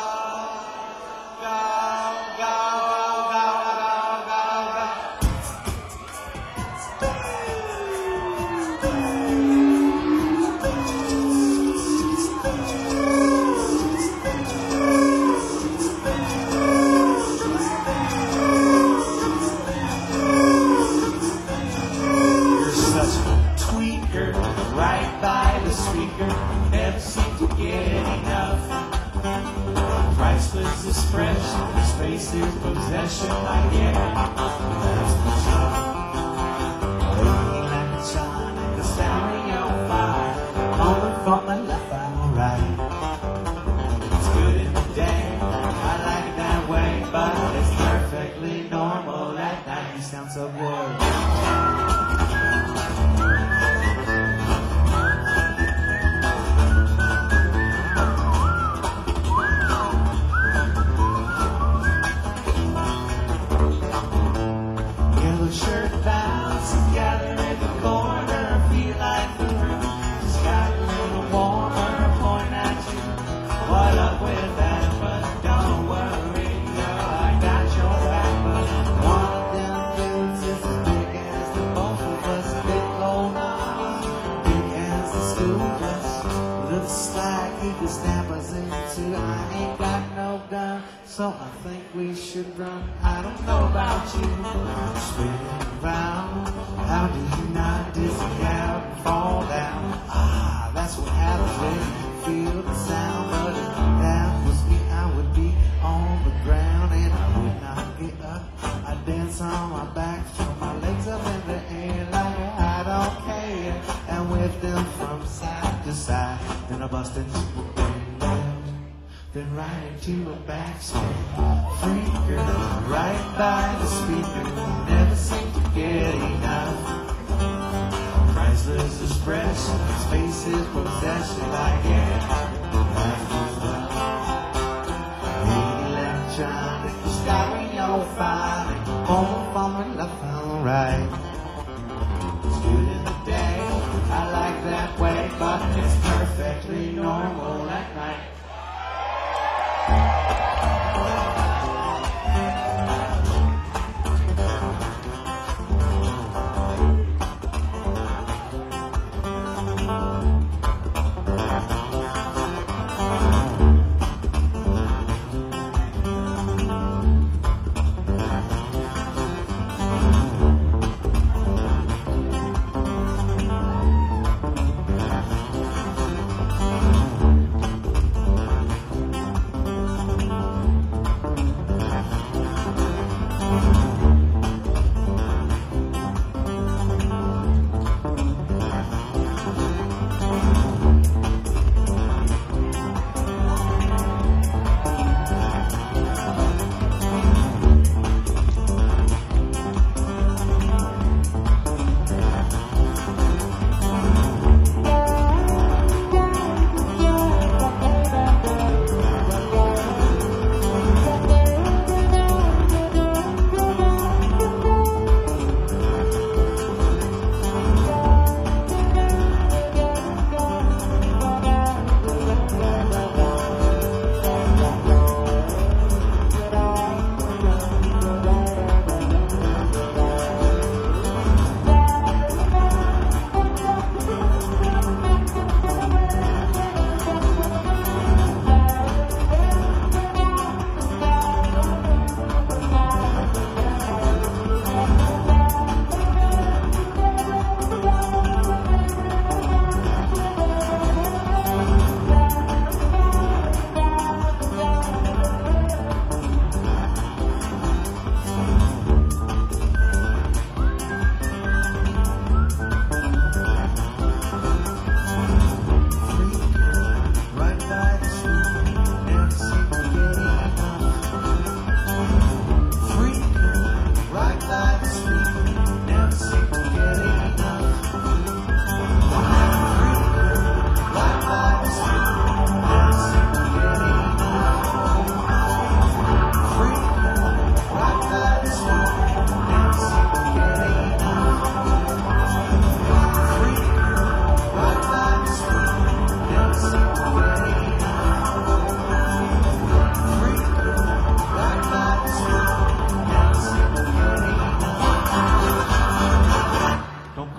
Right by the speaker, never seem to get enough. Priceless expression, spaces possession like air. That's the stuff. Lady like a child, like a starry on fire. Moment for my life, I'm alright. It's good in the day, I like it that way, but it's perfectly normal at night. You sound so good. Shirt bounce together in the corner, feel like the room just got a little warmer, point at you. What up with that? But don't worry, girl, I got your back. But one of them dudes is as big as the both of us, big low now, big as the school bus. Looks like he could snap us into. I ain't got no gun, so I think we should run. I don't know about you, spinning around. How do you not dizzy out and fall down? Ah, that's what happens when you feel the sound. But if that was me, I would be on the ground and I would not get up. I dance on my back, throw my legs up in the air like I don't care, and whip them from side to side. Then I bust into a window, then right into a backspin. Freaker, right by the speaker, never seem to get enough. Priceless expression, spaces possession like air. Lady electronic, starry on fire. Home from my love, alright. It's good in the day, I like that way, but it's perfectly normal at night.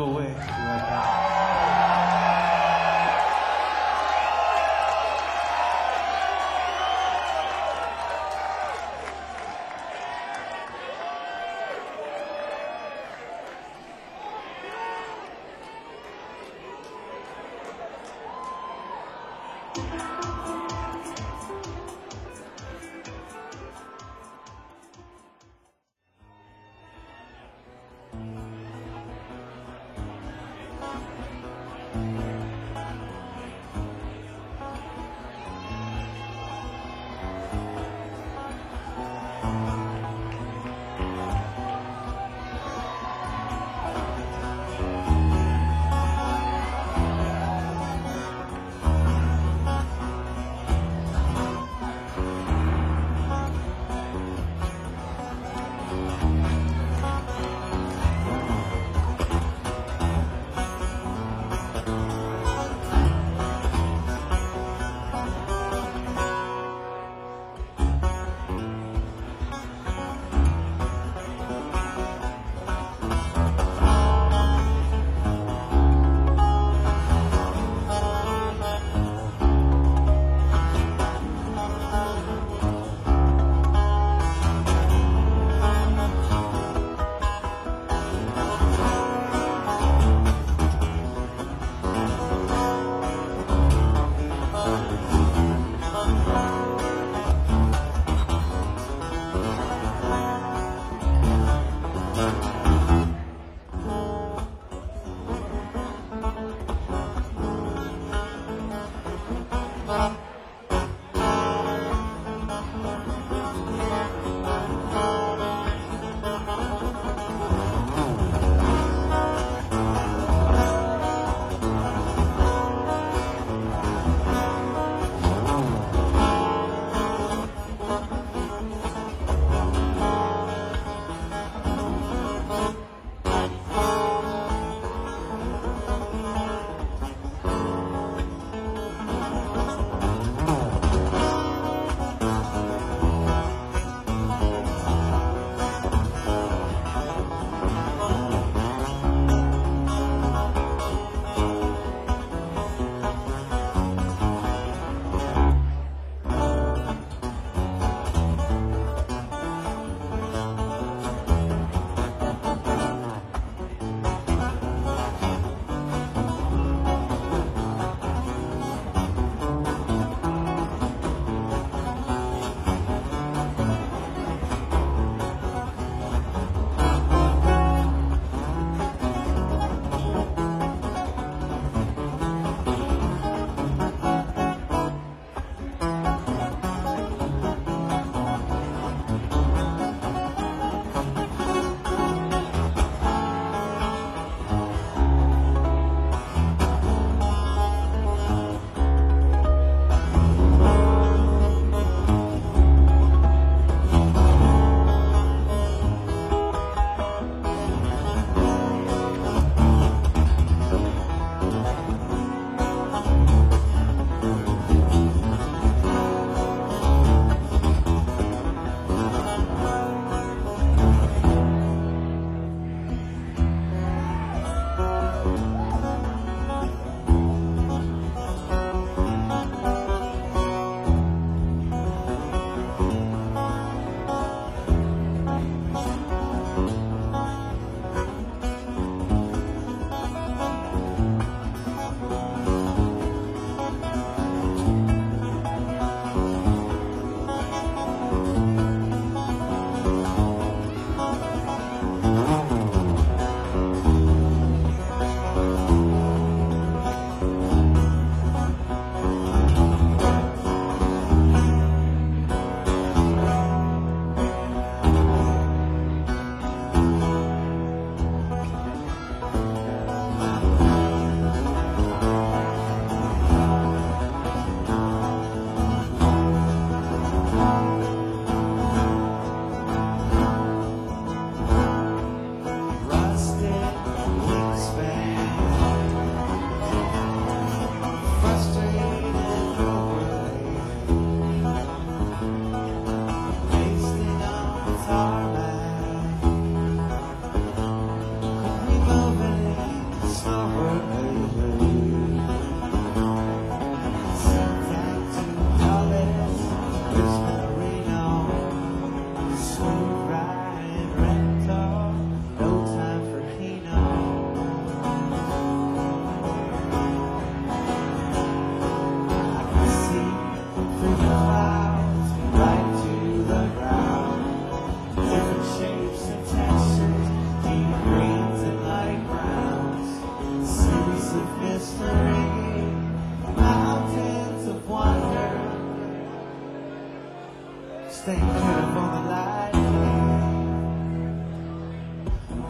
各位，各位看。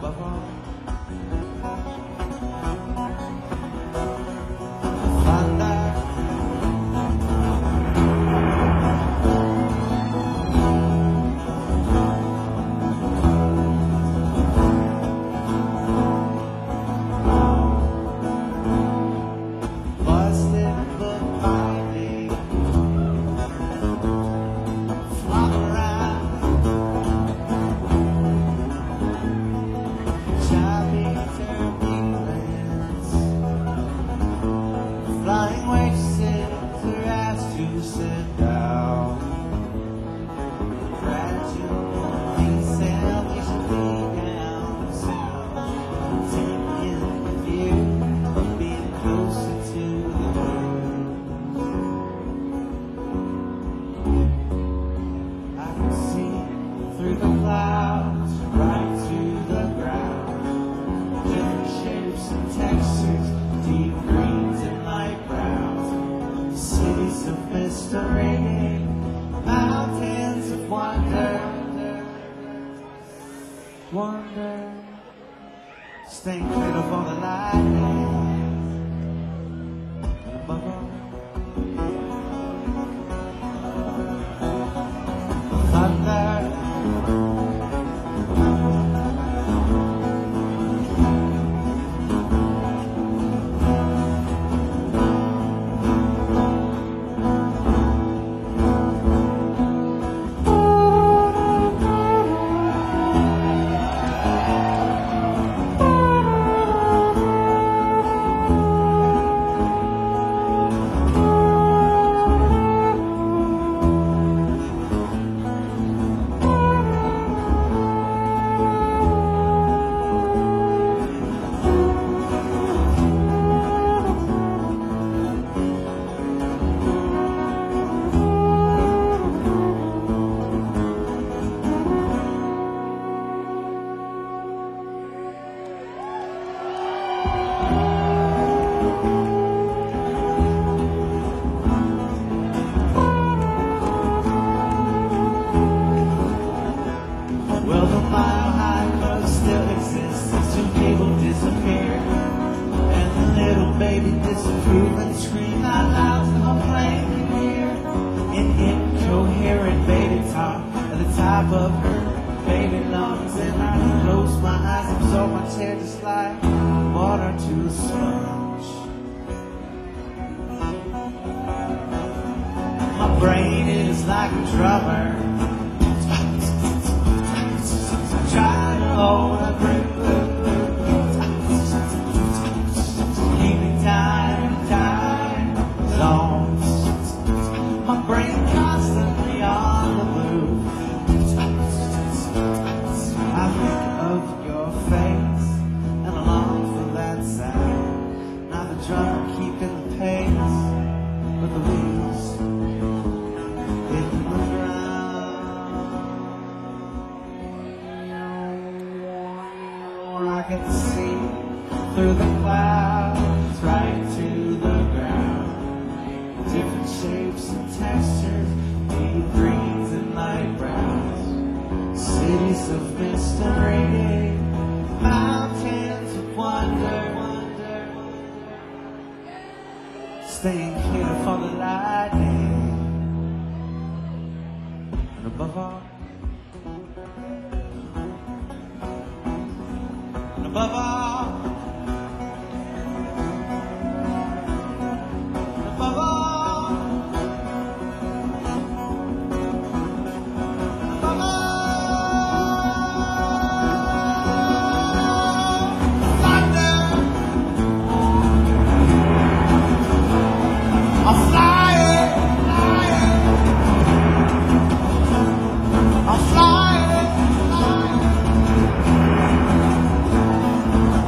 above all, thunder. Flying waitresses are asked to sit down. Gradually sail, we should be down soon. Taking the view of being closer to the moon. I can see through the clouds, right to the ground. Different shapes and textures, deep greens and light browns. Cities of mystery, mountains of wonder, wonder. Staying clear of all the lightning, and above all, thunder. Well, the mile-high club still exists. These two people disappear, and the little baby disapprove and scream out loud to complain here in incoherent baby talk at the top of her baby lungs. And I close my eyes, absorb my chair just like water to a sponge. My brain is like a drummer, trying to hold a breath, keeping time, time zones. My brain constantly on the move. I think of your face and I long for that sound. Not the drummer keeping the pace, but the wheels hitting the ground. I can see through the clouds, right to the ground. Different shapes and textures, deep greens and light browns. Cities of mystery, mountains of wonder, wonder. Staying clear for the lightning, and above all, above all, above all, above all, thunder. I'm flying, flying. I'm flying, flying.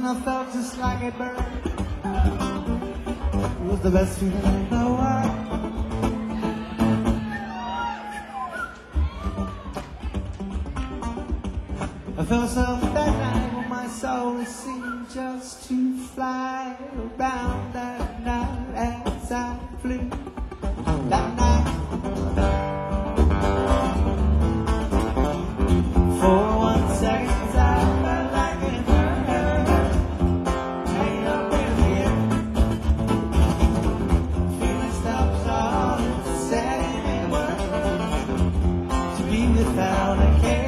and I felt just like a bird. It was the best feeling in the world. I felt something that night when my soul seemed just to fly around that night as I flew. That night, for one second I felt like an earth made up in here. Feeling stops all it's said in words to be without a care.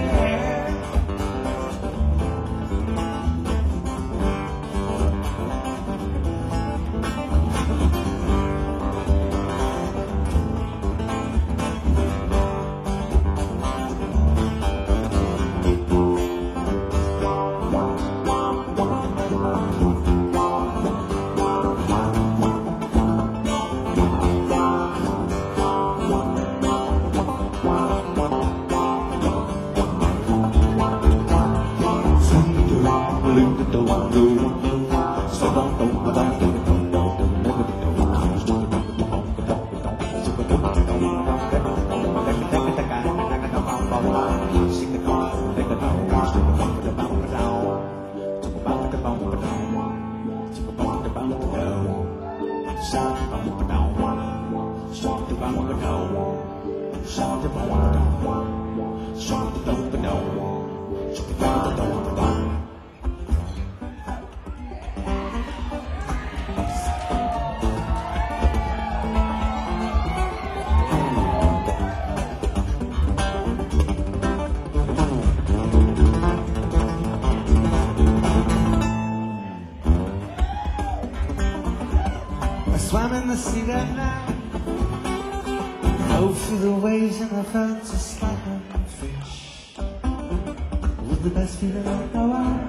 Swam in the sea that night, rode through the waves and I felt just like a fish. It was the best feeling in the world.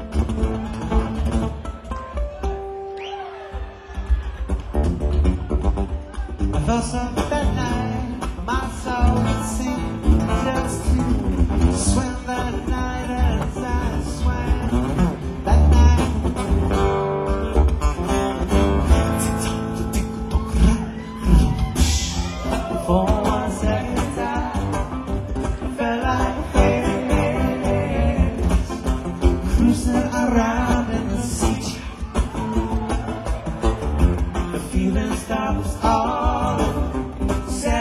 I felt something that night, my soul seemed just to swim that night as I swam that night. For one second I felt like waves cruising around in the sea. The feeling stops all said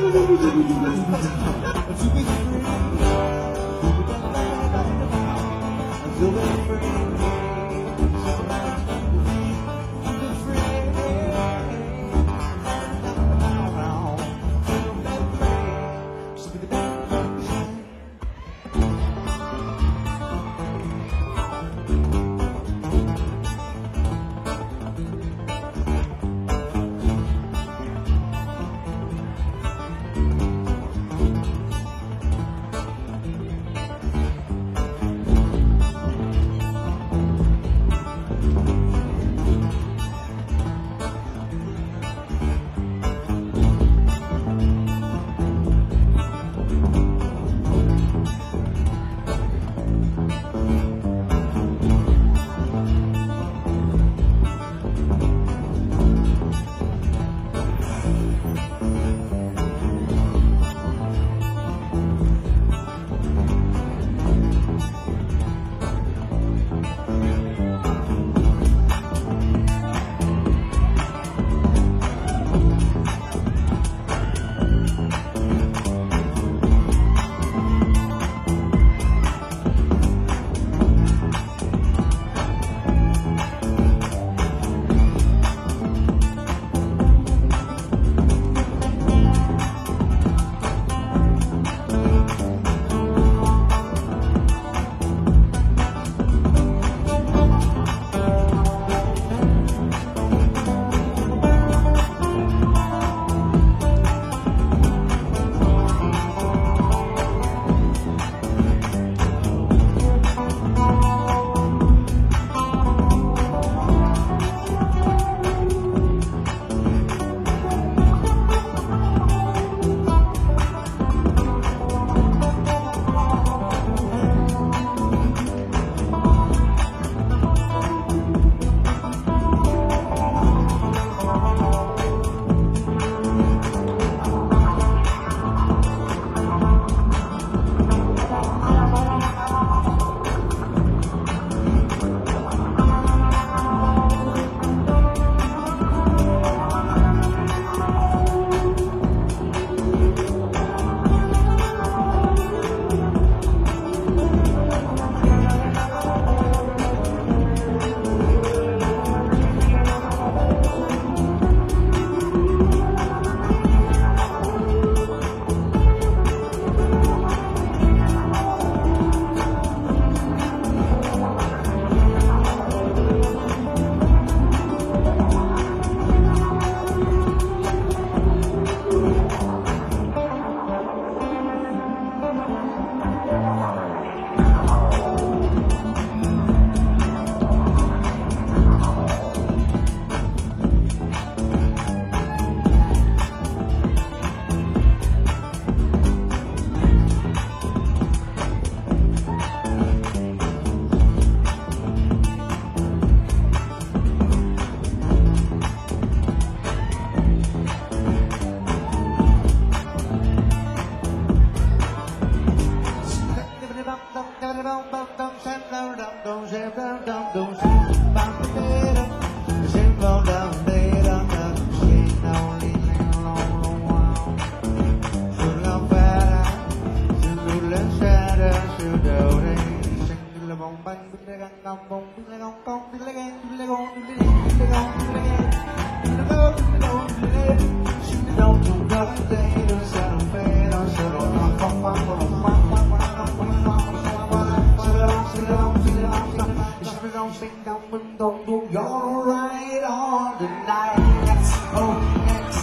You're right on tonight. Oh, next.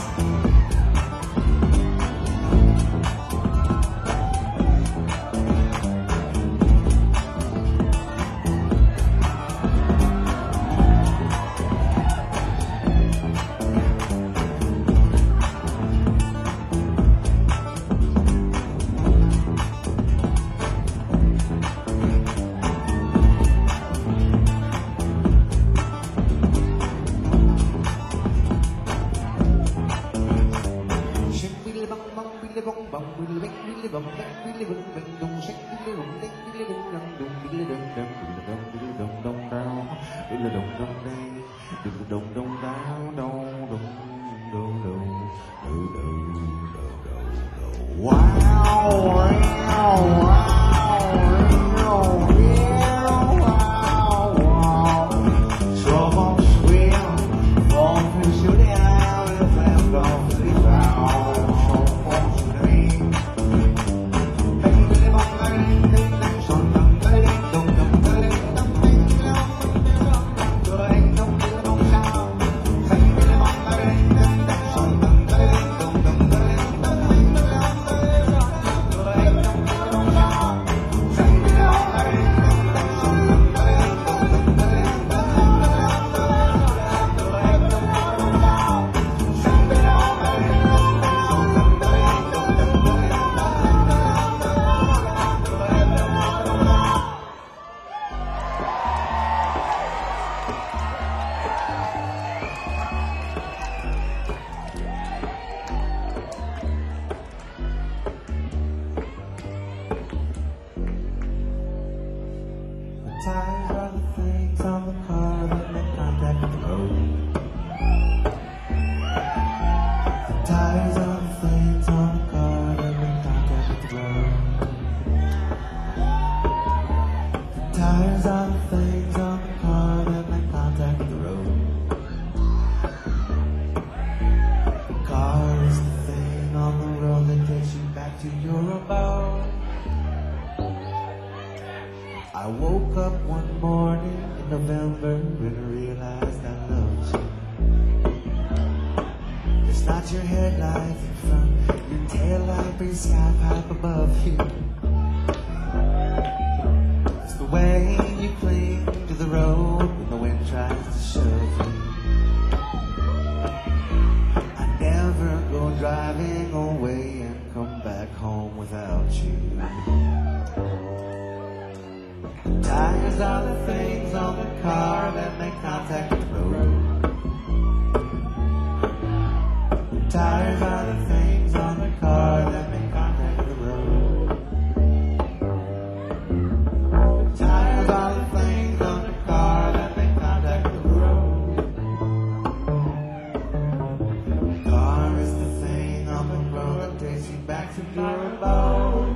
Dong dong dong dong dong dong dong dong dong. I woke up one morning in November and I realized I loved you. It's not your headlights in front, your taillight or your sky pipe above you. It's the way you cling to the road when the wind tries to shove you. I never go driving away and come back home without you. Tires are the things on the car that make contact with the road. Tires are the things on the car that make contact with the road. Tires are the things on the car that make contact with the road. Car is the thing on the road that takes you back to your abode.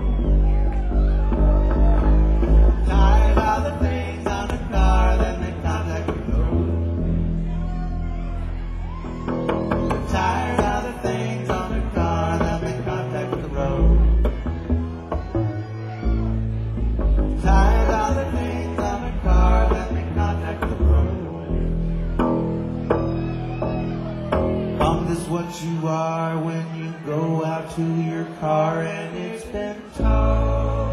Tires are the things on the car that make contact with the road. Tires are the things on the car that make contact with the road. Tires are the things on the car that make contact with the road. Bummed is what you are when you go out to your car and it's been towed.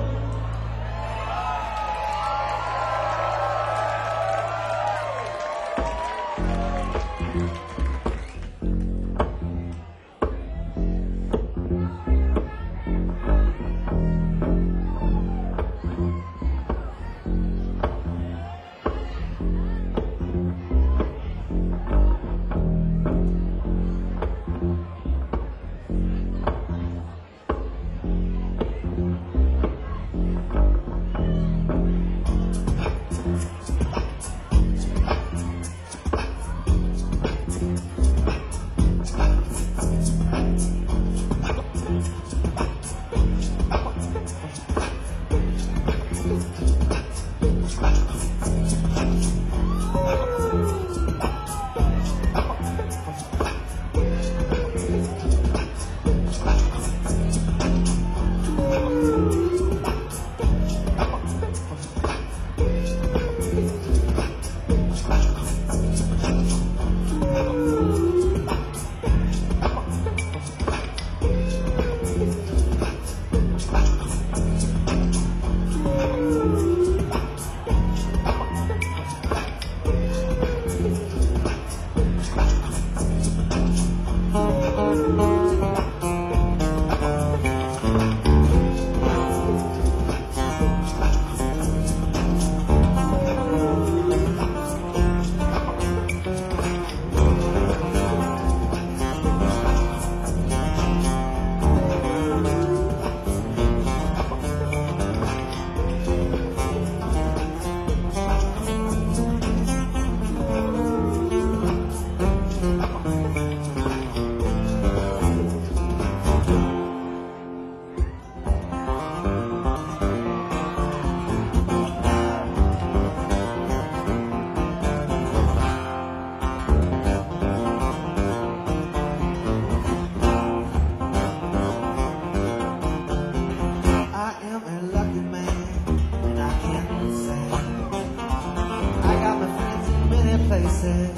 Places.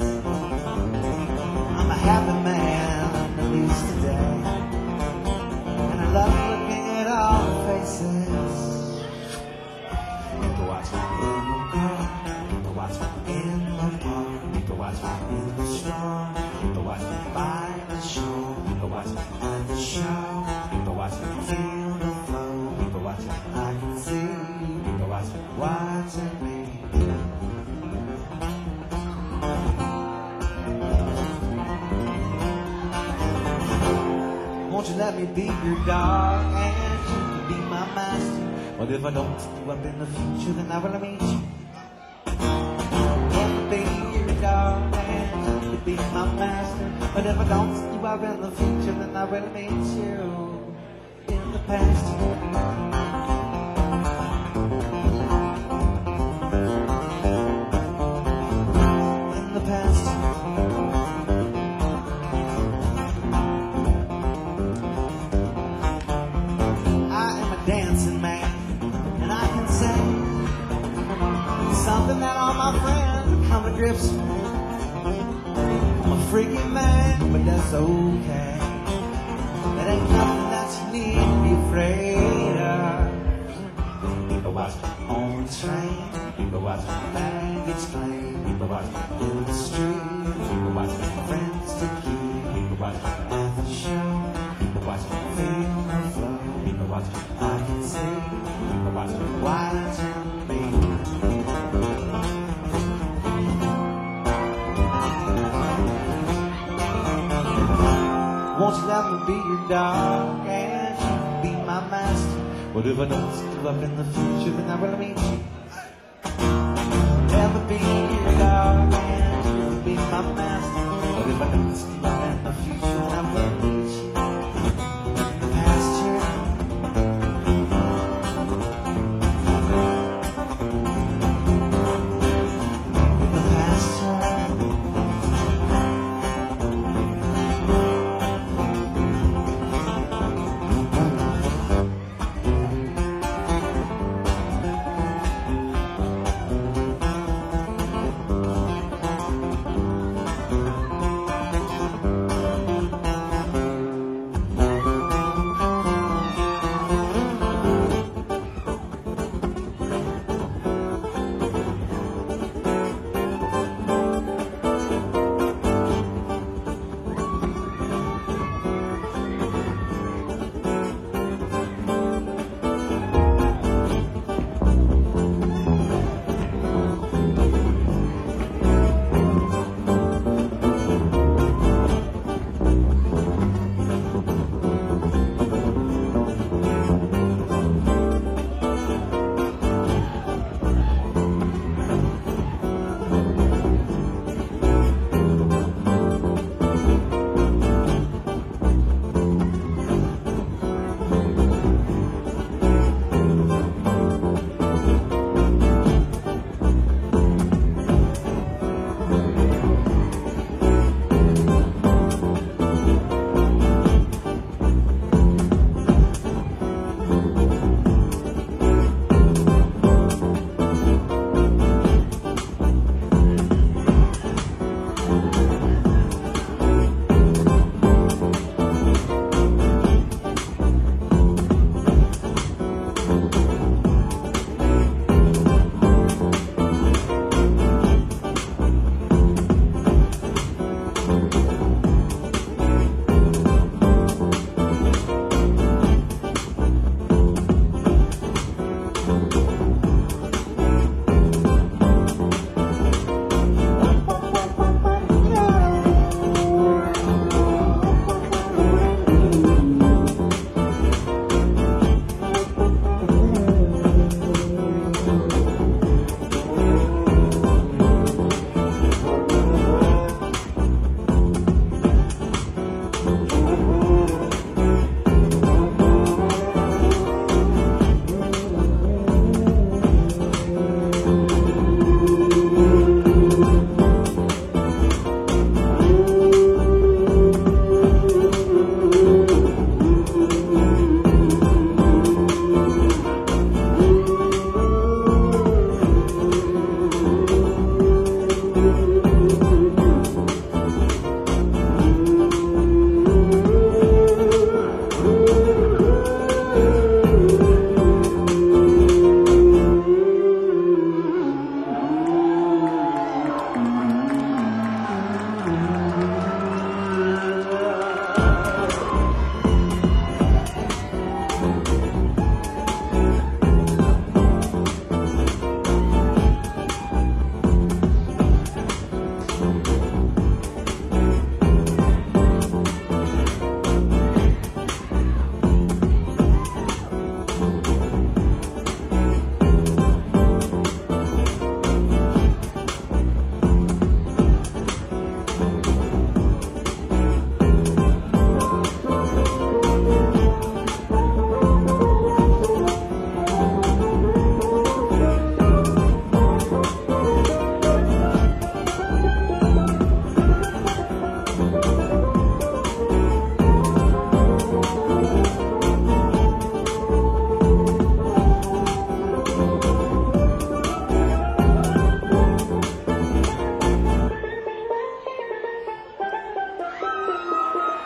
I'm a happy man, at least today, and I love looking at all the faces. You can watch me in the car, you can watch me in the park, you can watch me in the storm, you can watch me by the shore, you can watch me at the show, you can watch me feel the flow, you can watch me, I can see, you can watch me watching me. Won't you let me be your dog and you can be my master? Well, if I don't see you up in the future, then I will meet you. Won't you be your dog and you can be my master? But if I don't see you up in the future, then I will meet you in the past. In the past. Dancing man, and I can say grips. I'm a freaky man, but that's okay. That ain't nothing that you need to be afraid of. People watching on the train, people watching the bag explain, people watching through the street, people watching friends to keep, people watching at the show, people watching feel the flow, people watching I can see, people watching watching me. Won't you let me be your dog and you be my master? What if I don't still up in the future when I will meet you? Never be your dog and you be my master. What if I don't still up in the future when I will meet you? In the pasture. In the pasture.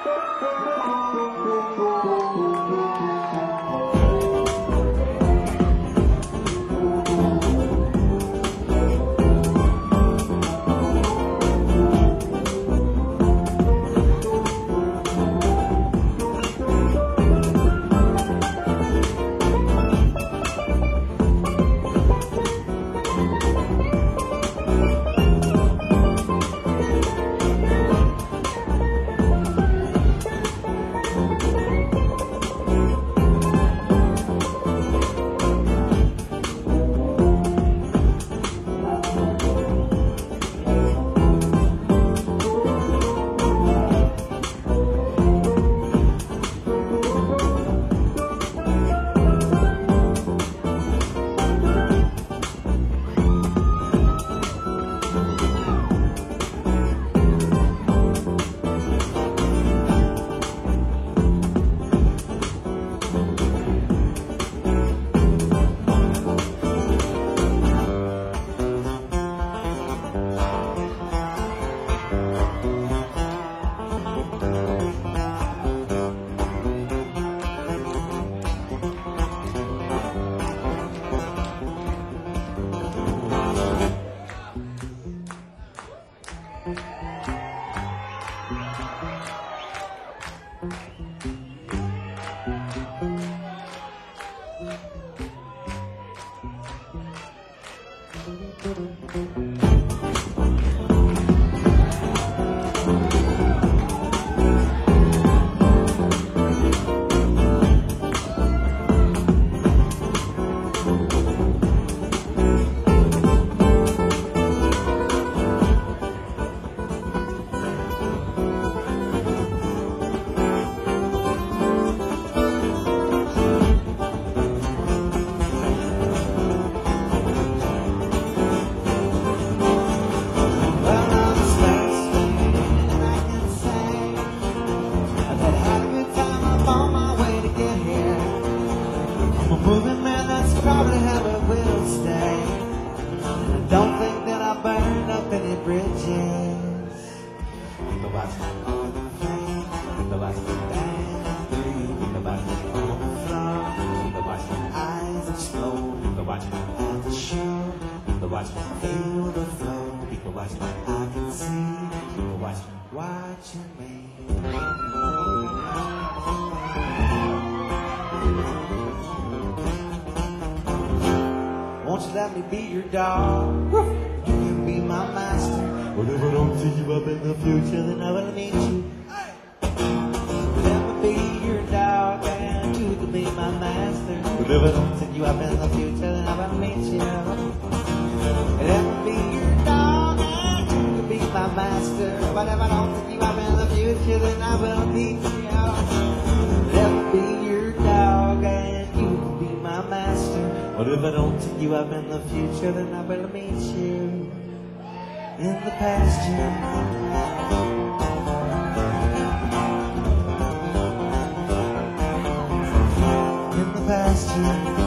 Won't you let me be your dog? You can be my master. But if I don't see you up in the future, then I will meet you. Let me be your dog, and you can be my master. But if I don't see you up in the future, then I will meet you. Let me be your dog, and you can be my master. But if I don't see you up in the future, then I will meet you. Let me be your dog, and you can be my master. But if I don't see you up in the future, then I will meet you in the pasture. In the pasture.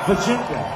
Virginia.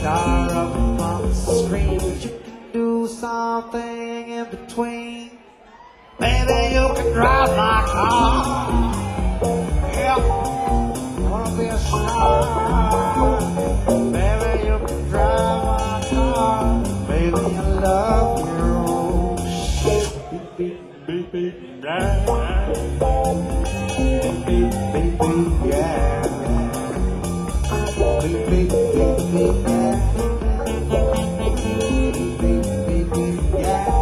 star up on the screen, but you can do something in between. Baby, you can drive my car. Yeah, I wanna be a star. Baby, you can drive my car. Baby, I love you. Beep, beep, beep, beep, yeah. Beep, beep, beep, beep, yeah. Beep, beep, beep, beep, yeah. Beep, beep, beep, beep, yeah.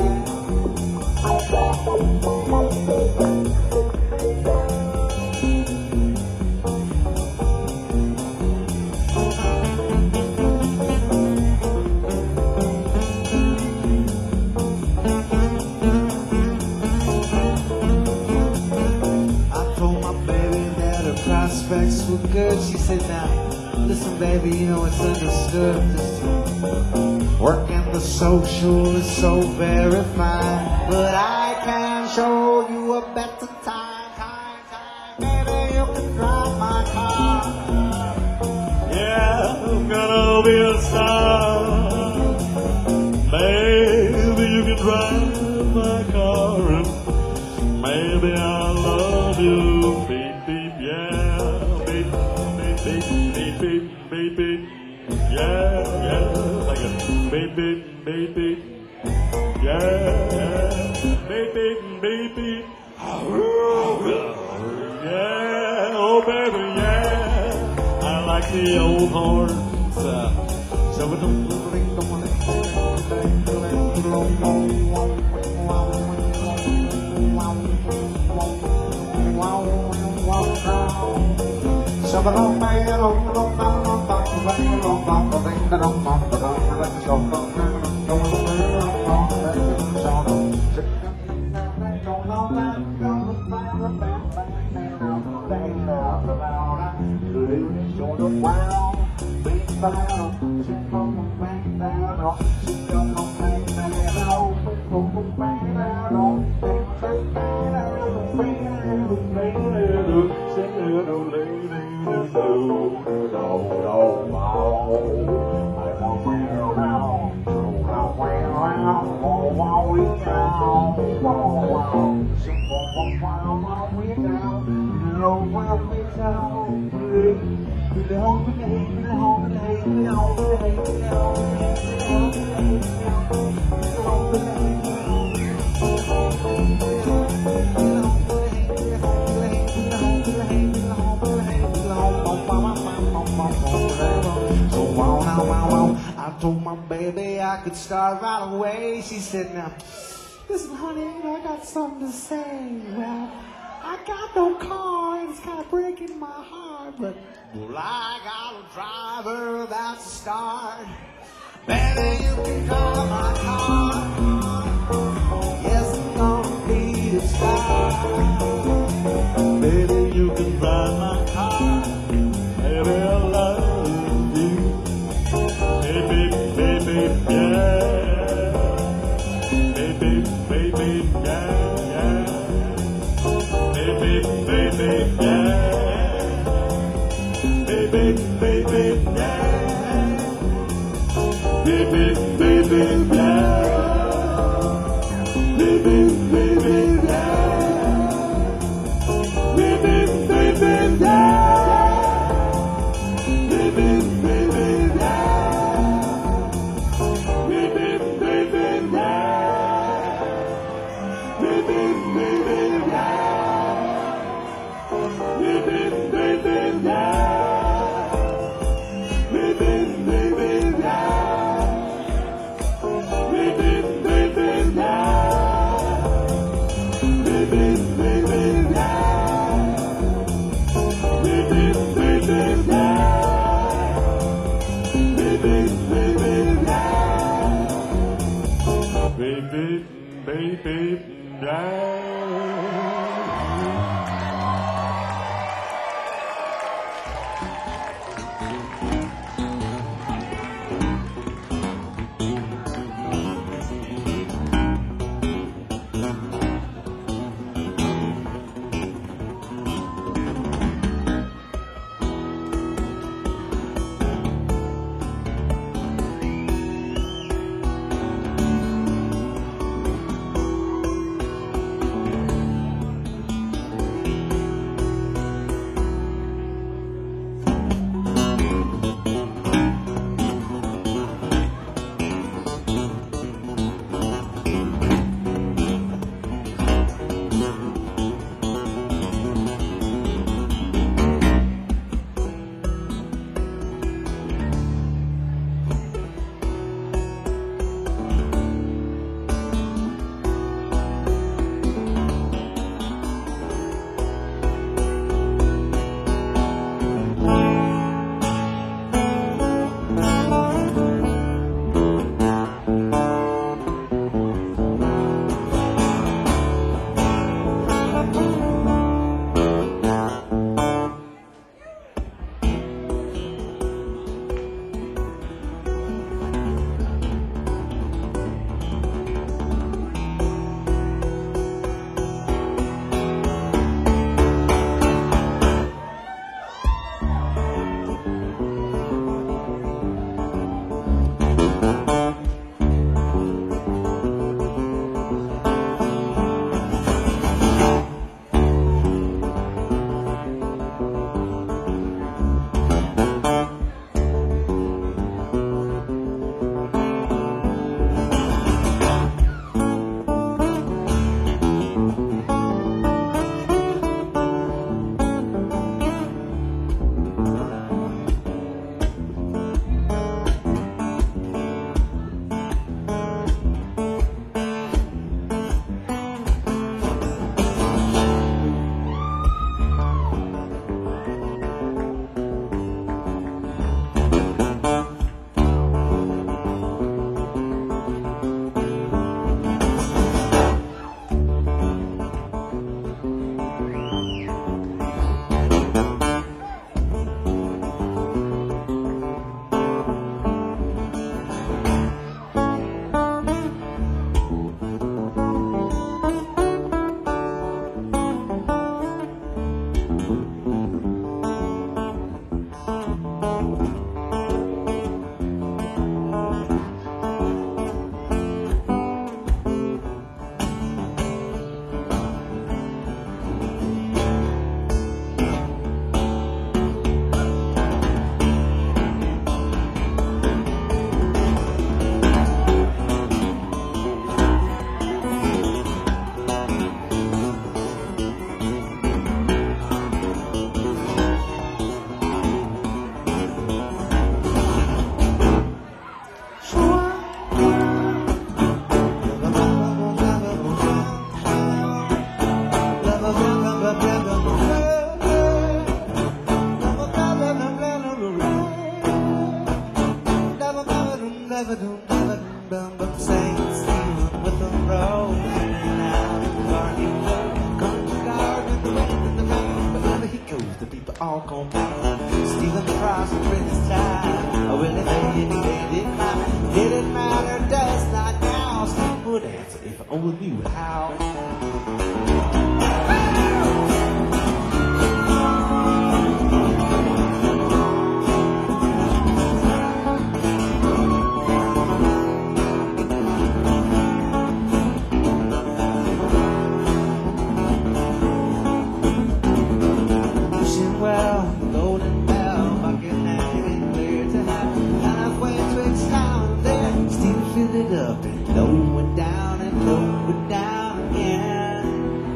Prospects were good. She said, now, listen, baby, you know it's understood. This work in the social is so very fine, but I can show you a better time, time, time. Baby, you can drive my car. Yeah, I'm gonna be a star. Baby, you can drive my car, and maybe I love you. Beep, beep, yeah. Beep, beep, beep, beep, beep, beep. Yeah, yeah. Like a beep, beep, beep, beep. Yeah, yeah. Beep, beep, beep, beep. Yeah, oh baby, yeah. I like the old horns. Uh, so we don't ring, don't want I told my baby I could start right away. She said, now, listen, honey, I got something to say. Well, I got no car, it's kind of breaking my heart, but well, I got a driver that's a start. Baby, you can drive my car. Yes, I'm gonna be a star. Baby, you can drive my car. Baby, I love you. Baby, baby, yeah. Baby, baby, yeah, yeah. Baby, baby, yeah. Baby, baby, yeah. Baby, baby, yeah. Baby, baby, yeah. Baby, baby, yeah. Baby, baby, yeah. Baby, baby, yeah. Baby, baby, yeah. Baby, baby, yeah. Baby, baby, yeah. Baby, baby, yeah. Baby, baby, yeah. Baby, baby, yeah. Baby, baby, yeah. Baby, baby, yeah. Saint Stephen with the rose and out in Garden Road, country garden, the wind and the rain. Wherever he goes, the people all go mad. Stephen Frost in his time. Oh, well, if they didn't, they didn't matter. Didn't matter, does not now. Stephen would answer if I only knew how. Up and low down and low down again.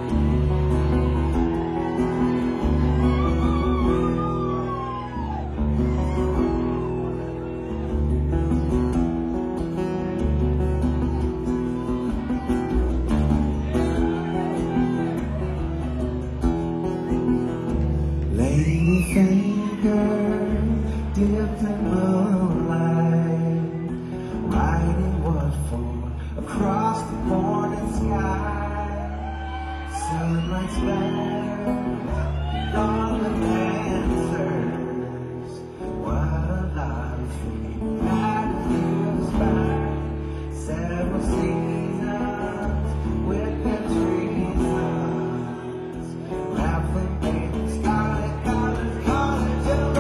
Lady finger dipped in moonlight, writing what for across the morning sky. Sunlight's back on the dancers. What a lot of fate that feels back. Several seasons with their treasons, raffling babies, scarlet colors, college and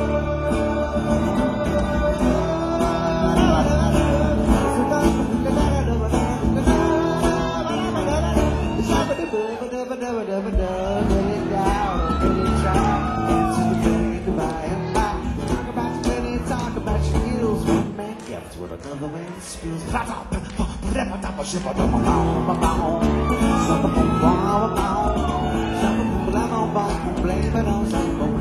another man spills. Blame it on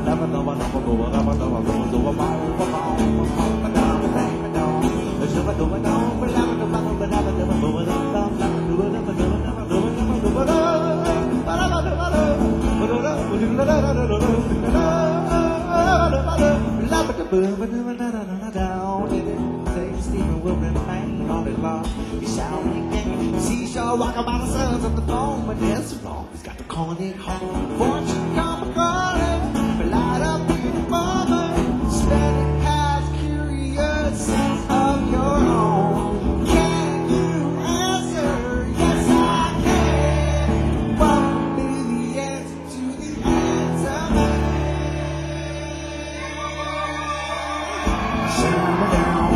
Stephen will remain on his lawn. He's shouting again. Seashore walk about the sons of the phone, but that's wrong. He's got to call it home. Fortune come calling, light up in the moment. Steady has curious of your own. Can you answer? Yes, I can. What would be the answer to the answer, man? Shut me down.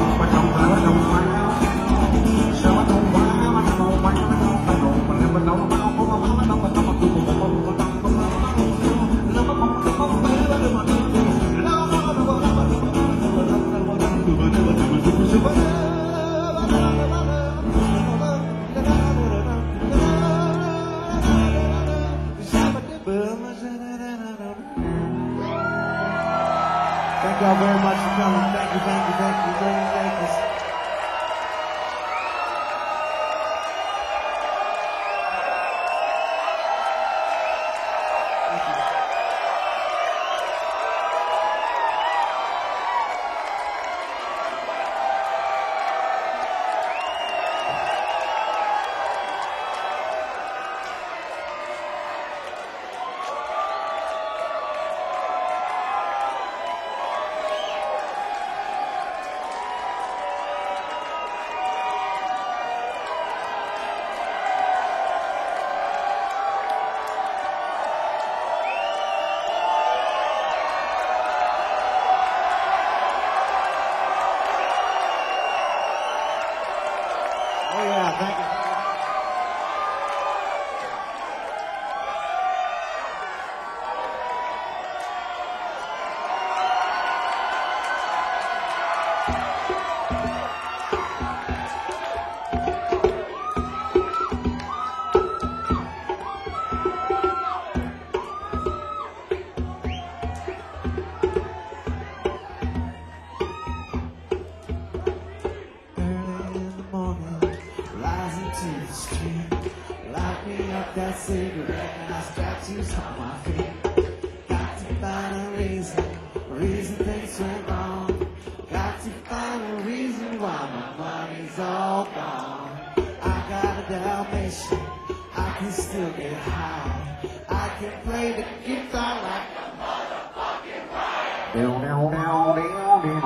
Thank y'all very much for coming. Thank you, thank you, thank you. Thank you, thank you. Oh yeah, thank you. To the street, light me up that cigarette, and I statues on my feet. Got to find a reason, a reason things went wrong. Got to find a reason why my mom all gone. I got a Dalmatian, I can still get high. I can play the guitar like a motherfucking riot. Down, down, down, down, down,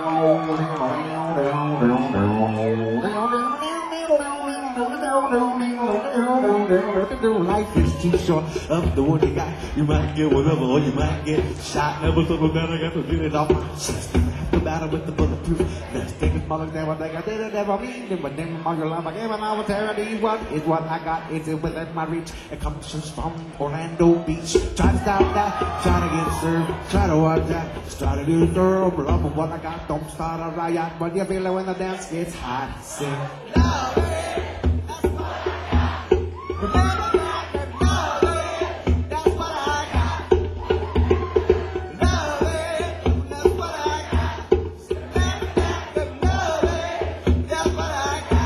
life is too short of the one you got. You might get whatever or you might get shot. Never thought about I got to get it off my chest. The battle with the bulletproof. Let's take it for the devil. They got it never mean. But then my life, I gave an hour charity. What is what I got? Is it within my reach? It comes from Orlando Beach. Try to stop that. Try to get served. Try to watch that. Try to do thorough. Love of what I got. Don't start a riot. But you feel it when the dance gets hot. Sing. Love it. That's what I got. Remember that. Love it. That's what I got. Love it. That's what I got. Remember that. Love it. That's what I got.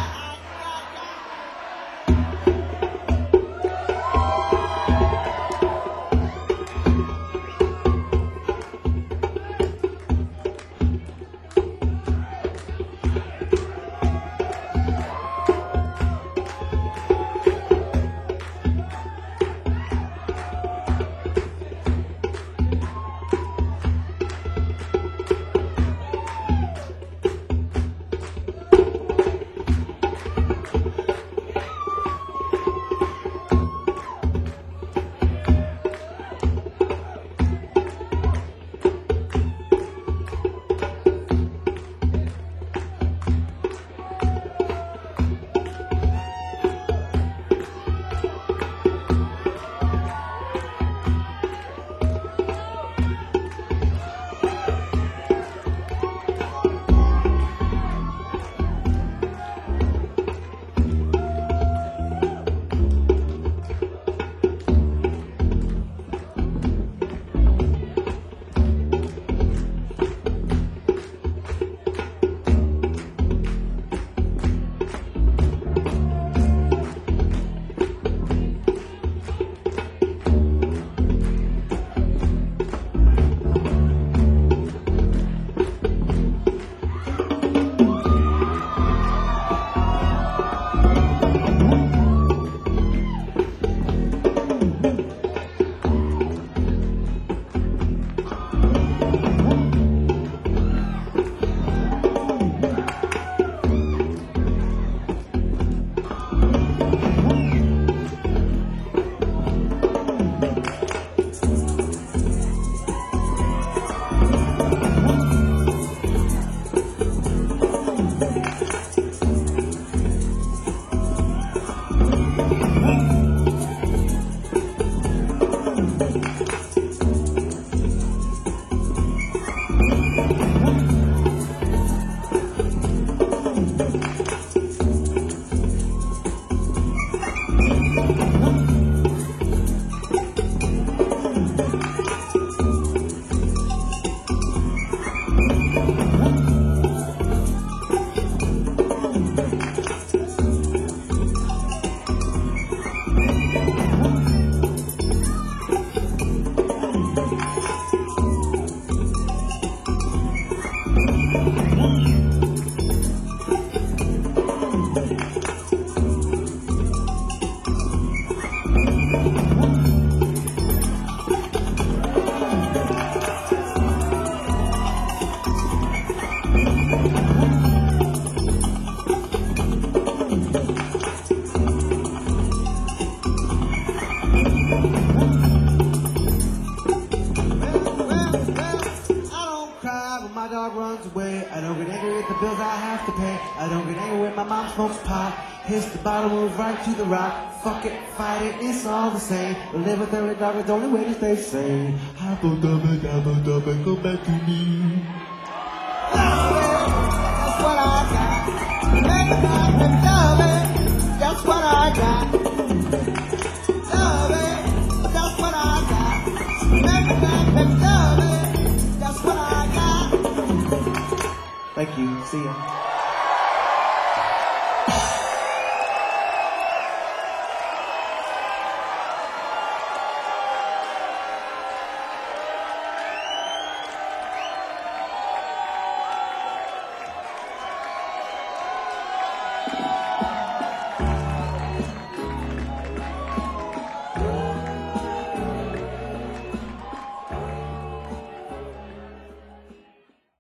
bills I have to pay. I don't get angry when my mom smokes pot. Hits the bottom, moves right to the rock. Fuck it, fight it, it's all the same. Live with every dog, it's the only way to stay sane. Hobble double, double, double, go back to me. That's what I got. Never got to love it. That's what I got. Love it. That's what I got. Never got to love it. That's what I got. Thank you. See ya.